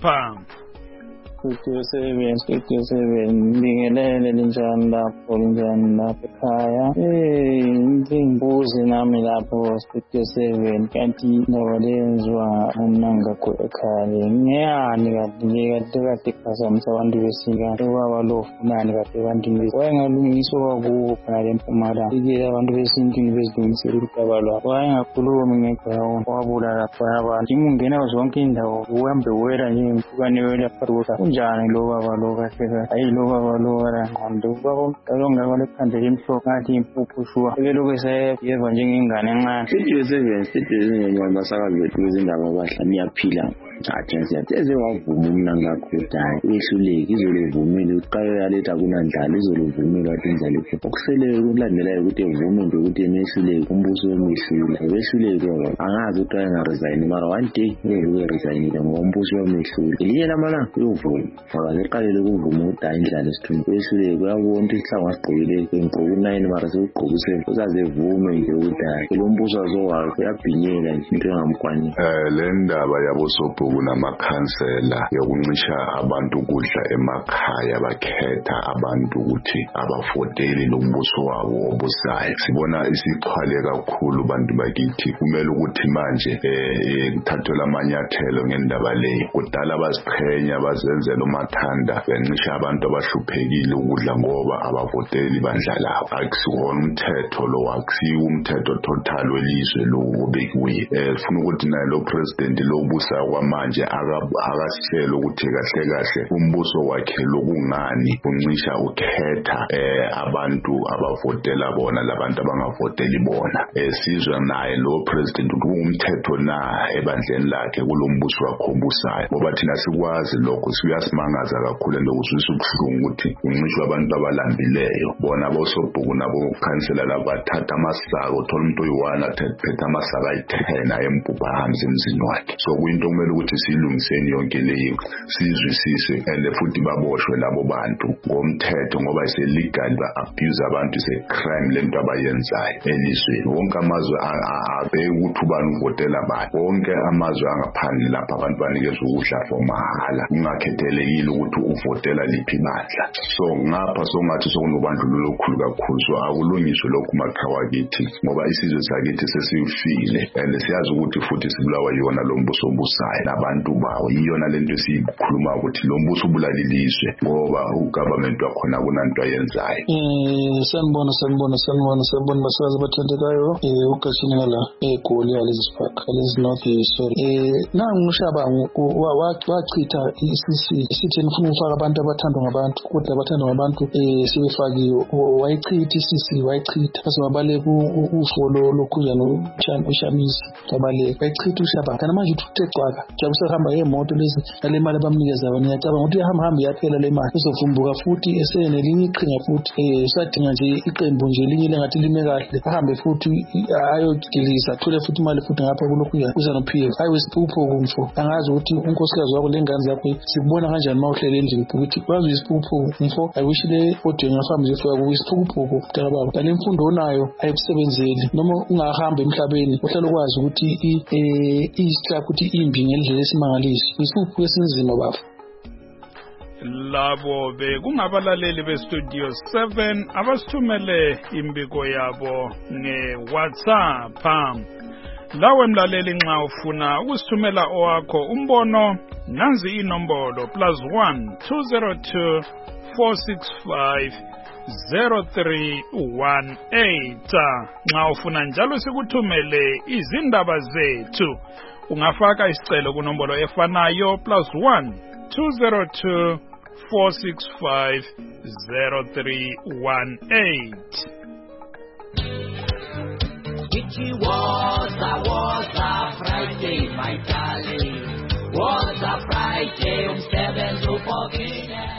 Studio seven, Studio seven, bingelele linjani lapho, linjani lapho ekhaya. Eh, ngimbuzi nami lapho Studio seven, kanti indaba lenzwa unangakho ekhaya. Ngiyani kanti kade kade khazamisa abantu besika. Ubaba lo funani kade abantu besika. Wayengalungiswa kwakubo phela eMpumalanga. Ikela abantu besintwini bezilungisela udaba lwabo. Wayengakhulumi ngegawo. Wabula lapha abantu. Imungena zonke indawo. Uhambe wela nje impukane wela pharuka. Njani lo baba lo kahle ayi lo baba lo wala ngqondo baba kalonga kwalekhanda lemhloko ngathi impuphu shuwa ebeloku sayeva njengengane encane. Studio seven Studio seven abasakazi bethu bezindaba abahla niyaphila athi siyathe wavuma umna ngakho dayi uyehluleki izolevumile uqayo yaletha kunandlala izolevumile wathi indlala iphepha okusele ukulandelayo ukuthi evume nje ukuthi emehluleki umbuso wemehlula ebehluleki angazi ukuthi ayengaresign mara one day uyeluke resignile ngoba umbuso wemehlula elinye lamalanga uyovuma ngoba leqalele ukuvuma ukuthi hayi indlala isithunzi ehluleki uyabona ukuthi isihlangwa sigqokile ngigqoka u-nine mara sewugqoka u-seven uzazevume nje ukuthi hayi lo mbuso azokwazi uyabhinyela nje into engamkwani. um le ndaba yabosobho kunamakhansela yokuncisha abantu ukudla emakhaya bakhetha abantu ukuthi abafoteli lo mbuso wabo obusayo. Sibona isixhwale kakhulu bantu bakithi kumele ukuthi manje eh kuthathelwa amanyathelo ngendaba leyo. Kudala baziqhenya bazenzela umathanda bencisha abantu abahluphekile ukudla ngoba abafoteli bandlalayo. Akusiwona umthetho lo, akusiwo umthetho total welizwe lo obekiwe. Eh sifuna ukuthi naye lo president lo busa kwamanje akasihlela ukuthi kahle kahle umbuso wakhe lokungani uncisha ukhetha eh abantu abavotela bona labantu abangavoteli bona. Eh sizwe naye lo president umthetho na ebandleni lakhe kulombuso wakhombusayo ngoba thina sikwazi lokho siyasimangaza kakhulu lokuzwisa ubuhlungu ukuthi uncishwa abantu abalambileyo bona bosobhuku nabo khansela labathatha amasako thola umuntu oyi-one athethe amasaka ayi-ten ayempupha ahambe emzini wakhe. So kuyinto kumele ukuthi silungiseni yonke leyo sizwisise and futhi baboshwe labo bantu ngomthetho ngoba ise-legal ba-abuse abantu ise-crime lento abayenzayo elizweni. Wonke amazwe abheke ukuthi ubani uvotela bani. Wonke amazwe angaphandle lapha abantu banikezwa ukudla for mahala kungakhethelekile ukuthi uvotela liphi bandla. So ngapha songathi sokunobandlululo olukhulu kakhulu. So akulungiswe lokhu makhaya kithi ngoba isizwe sakithi sesiyifile and siyazi ukuthi futhi sibulawa yona lo mbuso obusayo nabantu bawo. Iyona lento esikhuluma ukuthi lo mbuso ubulalilizwe ngoba ugovernment wakhona kunanto ayenzayo. Eh sanibona sanibona sanibona sanibona basazi bathandekayo eh ugashini ngala eGoli yalezi park lezi north story eh nangu uShabangu wachitha isisi isithi nifuna ukufaka abantu abathandwa ngabantu kodwa abathandwa ngabantu eh sibefakiwe wayichitha isisi wayichitha basebabale ufolo lokuzana uShamisi babale wayichitha uShabangu kana manje uthe cwaka jabusahamba ngemoto lezi ngale mali abamnikeza bona ngiyacabanga ukuthi uyahamba hamba yaphela le mali uzovumbuka futhi esene linye iqhinga futhi eh usadinga nje iqembu nje linye lengathi lime kahle ahambe futhi ayogilisa athole futhi imali futhi ngapha kulokhu uza nophila hayi wesiphupho kumfo angazi ukuthi unkosikazi wakho lengane zakho sikubona kanjani mawuhlele endlini ukuthi wazi isiphupho mfo I wish le audio ngafamba nje fika kuisiphupho mntaka baba kanti imfundo onayo ayikusebenzeli noma ungahamba emhlabeni uhlala ukwazi ukuthi eh istra ukuthi imbi ngendlela esimangaliso isipho esinzima baba. Labo bekungabalaleli bestudio seven abasithumele imbiko yabo nge-WhatsApp. Lawe mlaleli nxa ufuna ukusithumela owakho umbono nanzi inombolo plus one two zero two four six five zero three one eight. Nxa ufuna njalo sikuthumele izindaba zethu ungafaka isicelo kunombolo efanayo plus one two zero two four six five zero three one eight.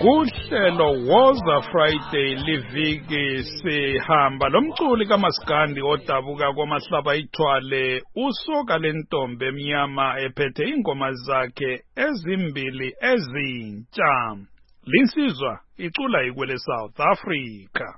Kuhlelo Woza Friday liviki sihamba lomculi kaMaskandi odabuka kwamahlaba ithwale usoka lentombe emnyama ephethe ingoma zakhe ezimbili ezintsha. Linsizwa icula ikwele South Africa.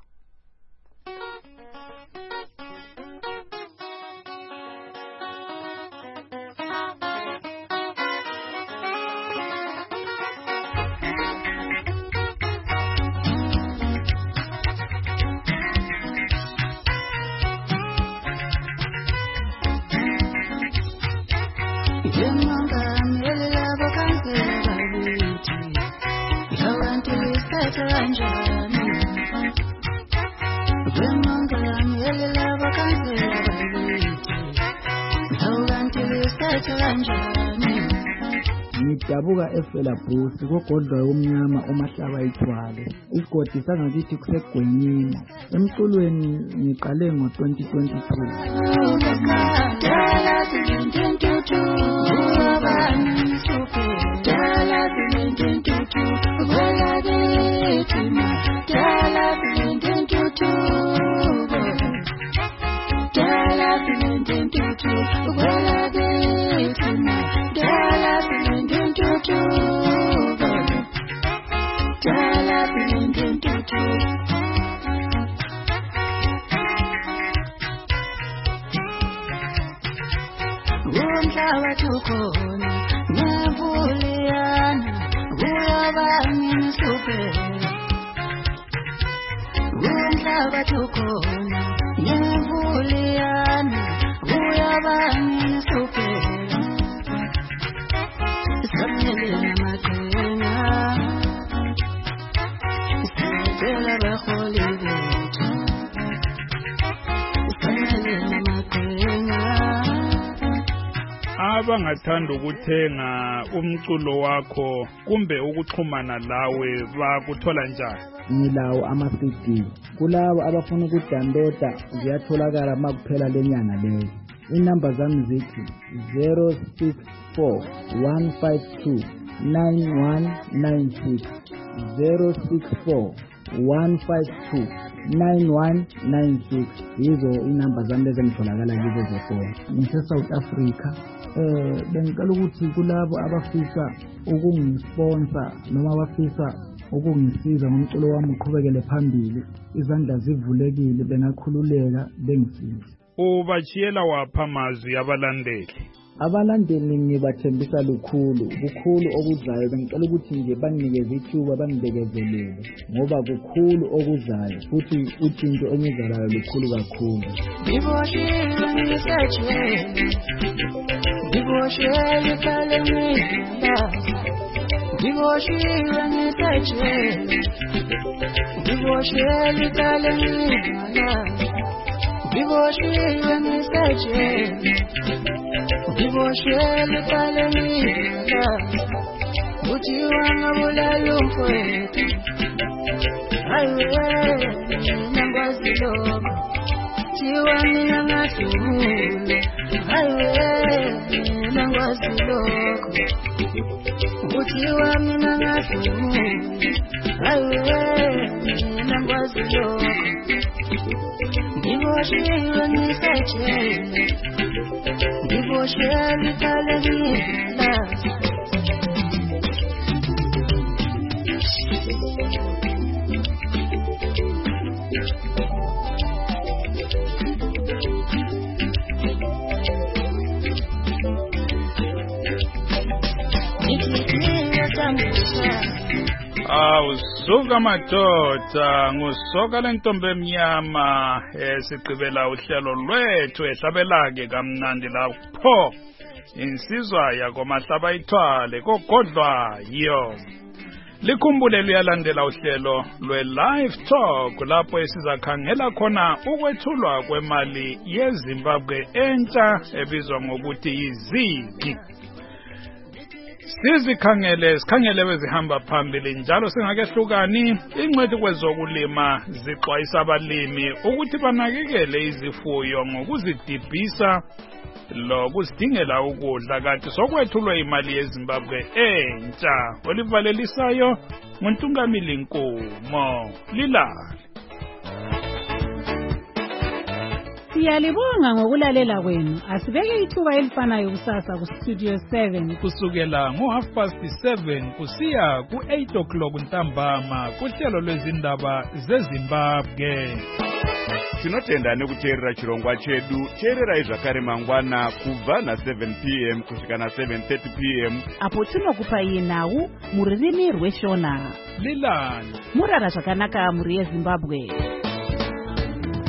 Ngidabuka efela bhusi kogodlwa umnyama umahlaba ithwale igodi sangakithi kusegwenyini emculweni ngiqale ngo twenty twenty-two. Abangathanda ukuthenga umculo wakho kumbe ukuxhumana lawe bakuthola njani? Ngilawo ama-C D. Kulabo abafuna ukudownloada ziyatholakala makuphela lenyanga leyo. Inamba zami zithi zero six four one five two nine one nine six zero six four one five two nine one nine six. Yizo inamba zami lezi ngitholakala kizo zefoni. Ngise South Africa. Eh bengicela ukuthi kulabo abafisa ukungisponsor noma abafisa ukungisiza ngomculo wami uqhubekele phambili, izandla zivulekile, bengakhululeka bengisize. Ubachiyela wapha amazwi abalandeli? Abalandeli ngibathembisa lukhulu, kukhulu okuzayo. Bengicela ukuthi nje banginikeze ithuba bangibekezelele ngoba kukhulu okuzayo futhi utshintsho engizalayo lukhulu kakhulu. Diboshile ngisachele Diboshile kalemina Diboshile ngisachele Diboshile kalemina Diboshile ngisachele Diboshile kalemina Uthi wangabulala umfowethu Hayiwe nangwazi lokho Tiwa mina ngahlule Hayiwe nangwazi lokho Utiwa mina ngahlule Hayiwe nangwazi lokho Diboshile ngisachele Diboshile kalemina Awusuka madoda ngusoka lentombe emnyama esigqibela uhlelo lwethu ehlabelake kamnandi lapho insizwa yakomahlaba ithwale kogodlwa yo. Likhumbule liyalandela uhlelo lwe-Live Talk lapho esizakhangela khona ukwethulwa kwemali yeZimbabwe entsha ebizwa ngokuthi yiZIG. Sizikhangele sikhangele wezihamba phambili njalo singakehlukani ingcwethi kwezokulima zixwayisa abalimi ukuthi banakekele izifuyo ngokuzidibhisa lokuzidingela ukudla kanti sokwethulwe imali yeZimbabwe entsha olivalelisayo nguNtungamili Nkomo Lilali. Siyalibonga ngokulalela kwenu. Asibeke ithuba elifanayo kusasa ku Studio seven kusukela ngo half past seven kusiya ku eight o'clock ntambama kuhlelo lwezindaba zeZimbabwe. Tinotenda nekuteerera chirongwa chedu cheererai zvakare mangwana kubva na seven p m kusvika na seven thirty p m apo tinokupa iye nhau muririmi rweshona Lilani murara zvakanaka muri yeZimbabwe.